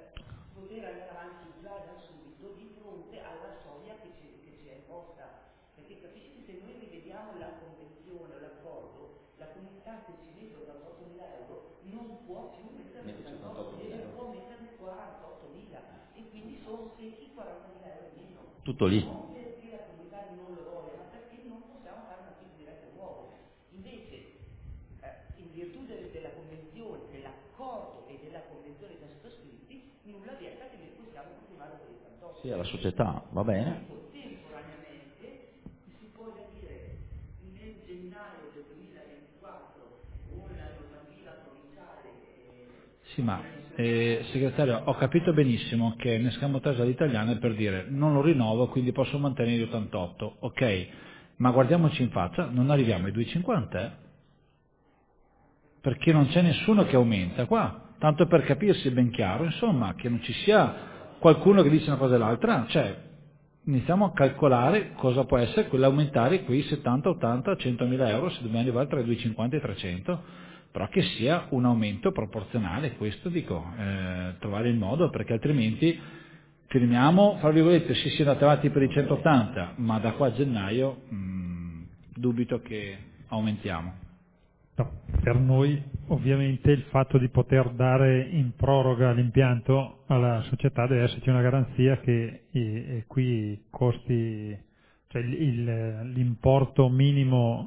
Tutto lì. Perché la comunità non lo voglia, ma perché non possiamo fare un acquisto diretto nuovo. Invece, eh, in virtù del, della convenzione, dell'accordo e della convenzione già sottoscritti, nulla vieta che noi possiamo continuare con il ottantotto. Sì, alla società, va bene. Contemporaneamente si può dire nel gennaio del duemilaventiquattro una normativa provinciale. Eh, sì, ma Eh, segretario, ho capito benissimo che l'escamotage all'italiana è per dire non lo rinnovo, quindi posso mantenere gli ottantotto, ok, ma guardiamoci in faccia, non arriviamo ai duecentocinquanta, eh? Perché non c'è nessuno che aumenta qua, tanto per capirsi ben chiaro, insomma, che non ci sia qualcuno che dice una cosa e l'altra, cioè iniziamo a calcolare cosa può essere quell'aumentare quei settanta, ottanta, centomila euro se dobbiamo arrivare tra i duecentocinquanta e i trecento. Però che sia un aumento proporzionale, questo dico, eh, trovare il modo, perché altrimenti firmiamo, fra virgolette, sì, si è andati avanti per i centottanta, ma da qua a gennaio mh, dubito che aumentiamo. No, per noi ovviamente il fatto di poter dare in proroga l'impianto alla società deve esserci una garanzia che e, e qui i costi, cioè il, il, l'importo minimo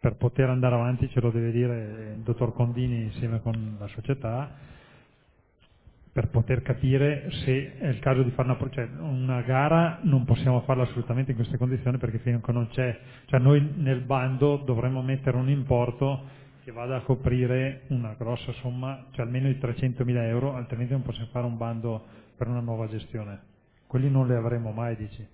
per poter andare avanti ce lo deve dire il dottor Condini insieme con la società, per poter capire se è il caso di fare una, cioè una gara non possiamo farla assolutamente in queste condizioni, perché finché non c'è, cioè noi nel bando dovremmo mettere un importo che vada a coprire una grossa somma, cioè almeno i trecentomila euro, altrimenti non possiamo fare un bando per una nuova gestione. Quelli non li avremo mai, dici?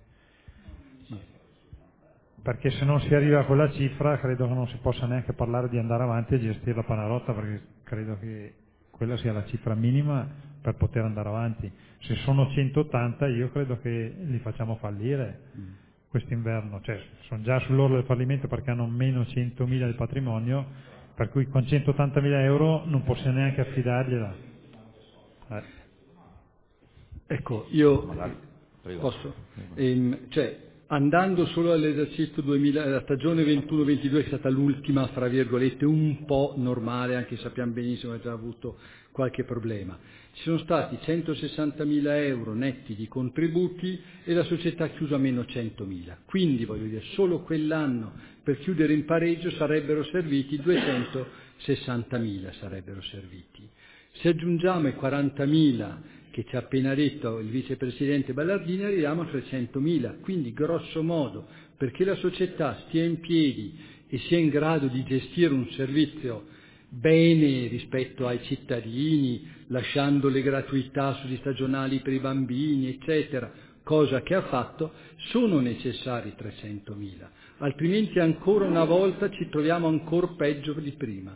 Perché se non si arriva a quella cifra credo che non si possa neanche parlare di andare avanti e gestire la Panarotta, perché credo che quella sia la cifra minima per poter andare avanti. Se sono centottanta io credo che li facciamo fallire mm. quest'inverno, cioè sono già sull'orlo del fallimento perché hanno meno centomila di patrimonio, per cui con centottantamila euro non possiamo neanche affidargliela. Eh. Ecco, io Magari, prego. posso, ehm, cioè andando solo all'esercizio duemila, la stagione ventuno ventidue è stata l'ultima, fra virgolette, un po' normale, anche se sappiamo benissimo che ha già avuto qualche problema. Ci sono stati centosessantamila euro netti di contributi e la società ha chiuso a meno centomila. Quindi, voglio dire, solo quell'anno per chiudere in pareggio sarebbero serviti duecentosessantamila sarebbero serviti. Se aggiungiamo i quarantamila che ci ha appena detto il vicepresidente Ballardini, arriviamo a trecentomila. Quindi, grosso modo, perché la società stia in piedi e sia in grado di gestire un servizio bene rispetto ai cittadini, lasciando le gratuità sugli stagionali per i bambini, eccetera, cosa che ha fatto, sono necessari trecentomila, altrimenti ancora una volta ci troviamo ancora peggio di prima.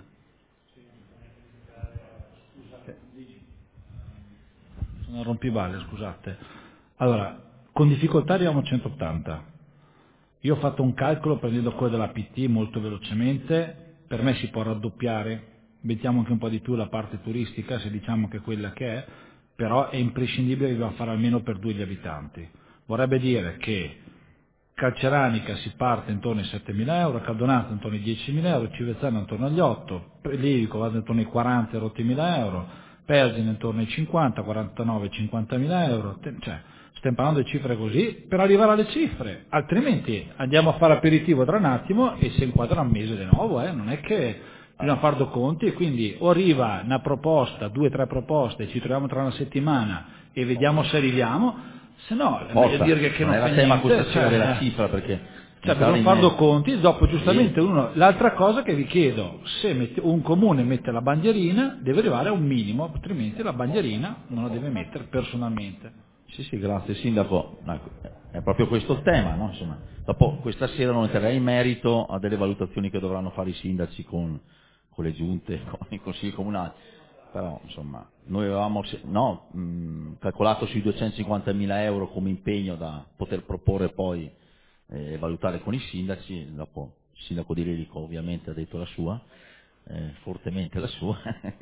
Sono rompiballe, scusate. Allora, con difficoltà arriviamo a centottanta. Io ho fatto un calcolo prendendo quello della P T molto velocemente. Per me si può raddoppiare, mettiamo anche un po' di più la parte turistica, se diciamo che è quella che è, però è imprescindibile che dobbiamo fare almeno per due gli abitanti. Vorrebbe dire che Calceranica si parte intorno ai settemila euro, Caldonato intorno ai diecimila euro, Civezzano intorno agli otto, Livico vado intorno ai quaranta rottimila euro, Pergine intorno ai cinquanta, quarantanove, cinquantamila euro, cioè stiamo parlando di cifre così per arrivare alle cifre, altrimenti andiamo a fare aperitivo tra un attimo e si inquadra un mese di nuovo, eh? Non è che bisogna fare due conti, e quindi o arriva una proposta, due o tre proposte, ci troviamo tra una settimana e vediamo se arriviamo, se no è meglio dire che, che non, non fa è la tema niente, questa sera cioè, della cifra, perché cioè bisogna fare due conti, dopo giustamente sì. uno, l'altra cosa che vi chiedo, se mette, un comune mette la bandierina deve arrivare a un minimo, altrimenti la bandierina non la deve mettere personalmente. Sì, sì, grazie Sindaco, è proprio questo il tema, no? Insomma, dopo questa sera non entrerei in merito a delle valutazioni che dovranno fare i sindaci con, con le giunte, con i consigli comunali, però insomma noi avevamo no, mh, calcolato sui duecentocinquantamila euro come impegno da poter proporre poi e eh, valutare con i sindaci. Dopo il sindaco di Lelico ovviamente ha detto la sua, eh, fortemente la sua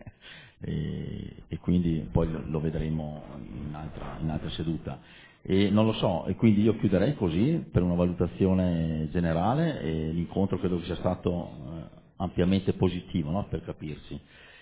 e, e quindi poi lo, lo vedremo in altra, in altra seduta e non lo so, e quindi io chiuderei così per una valutazione generale e l'incontro credo che sia stato eh, ampiamente positivo, no? Per capirsi.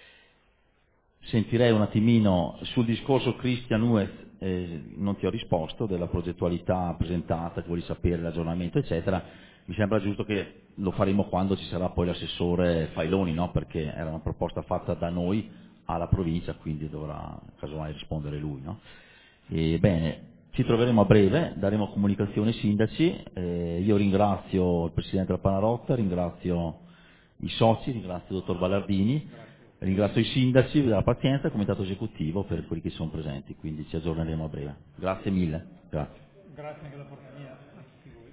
Sentirei un attimino sul discorso Christian Uez, eh, non ti ho risposto della progettualità presentata, che vuoi sapere l'aggiornamento eccetera, mi sembra giusto che lo faremo quando ci sarà poi l'assessore Failoni, no? Perché era una proposta fatta da noi alla provincia, quindi dovrà casomai rispondere lui, no? E bene, ci troveremo a breve, daremo comunicazione ai sindaci, eh, io ringrazio il Presidente della Panarotta, ringrazio i soci, ringrazio il Dottor Ballardini, ringrazio i sindaci della pazienza e il comitato esecutivo per quelli che sono presenti, quindi ci aggiorneremo a breve. Grazie mille. Grazie. Grazie anche da parte mia a tutti voi.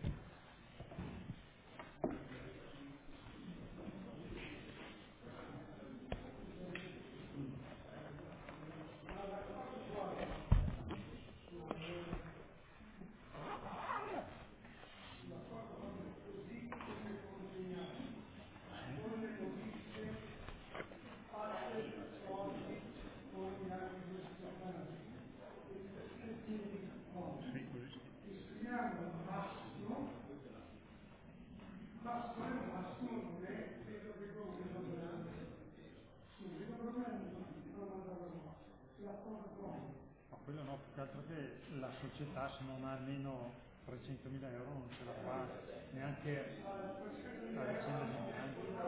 Quello no, più che altro che la società se non ha almeno trecentomila euro non ce la fa neanche a vicenda di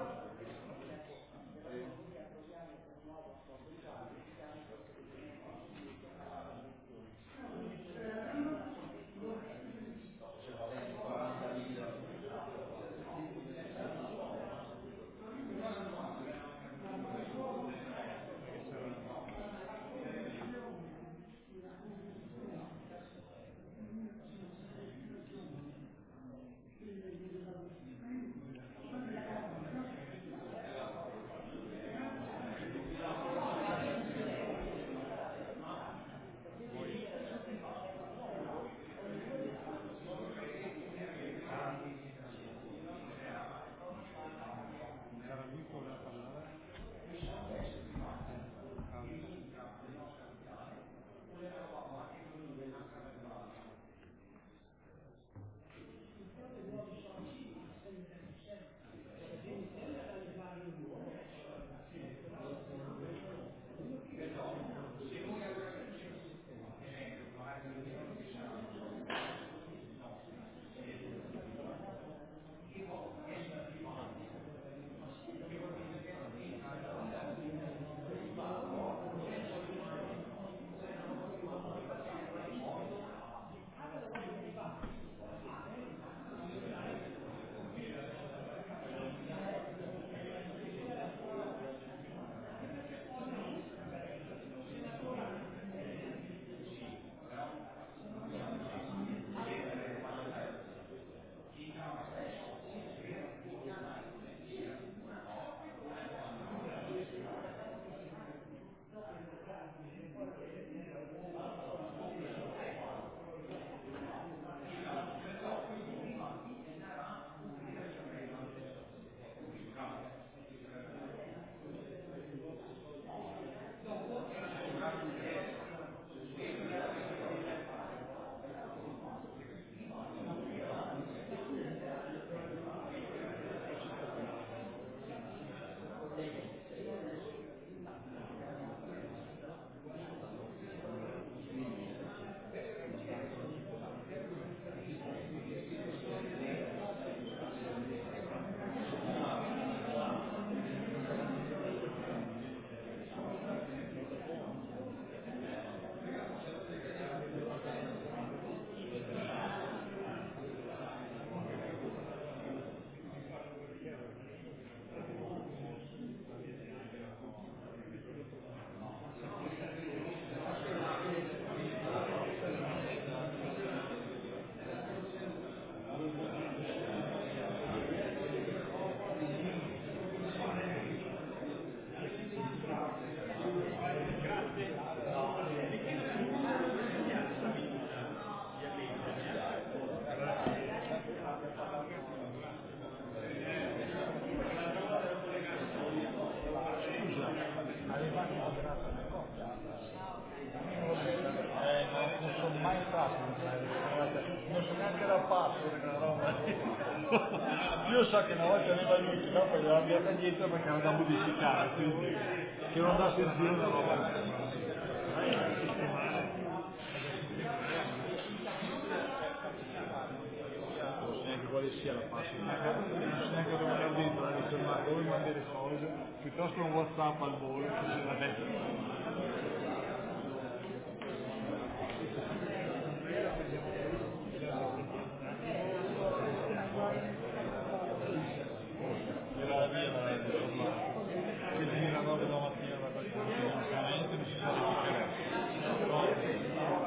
lo sa che una volta aveva lui, dopo gliela avviata dietro perché era da modificare, quindi che non dà sentire una roba. Quale sia la passa, non so neanche dove andare dentro, non so mai dove mandare le cose, piuttosto un WhatsApp al volo che se la detto. Era via la che gira alle nove la mattina da qualche veramente non si sa di che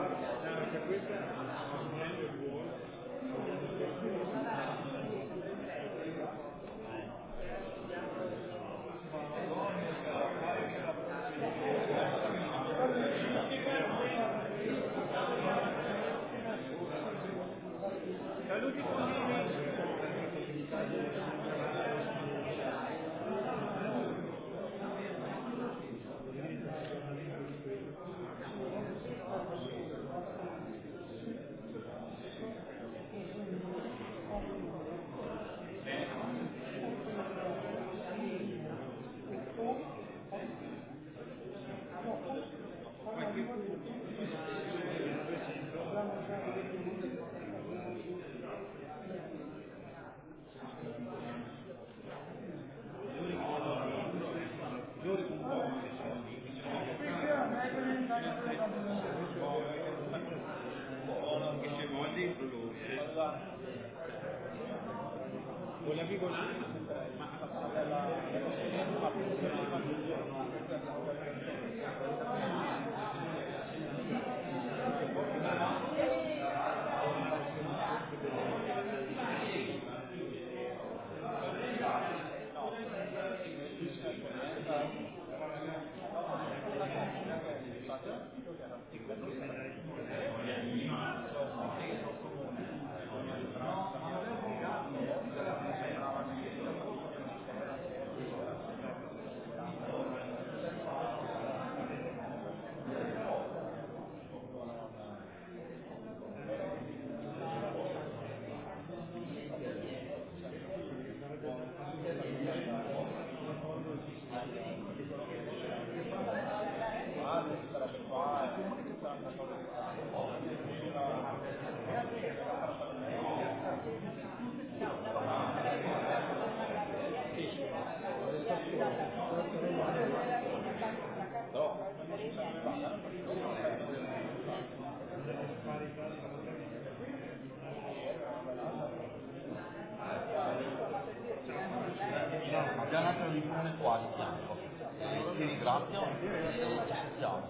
Abbiamo anche un limone qua di fianco. Ti ringrazio e ci sentiamo.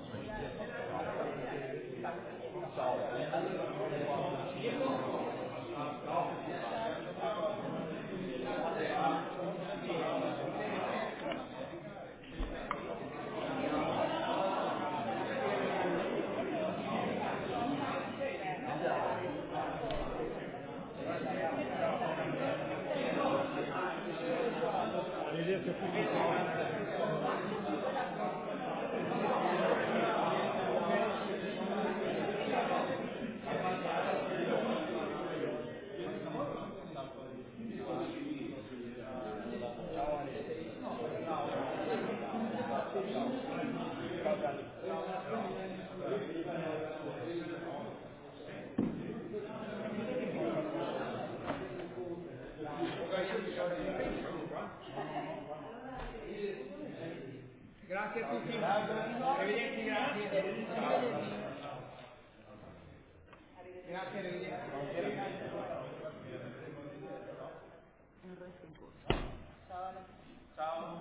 Grazie a tutti. Arrivederci, grazie. Grazie, arrivederci. Ciao. Ciao.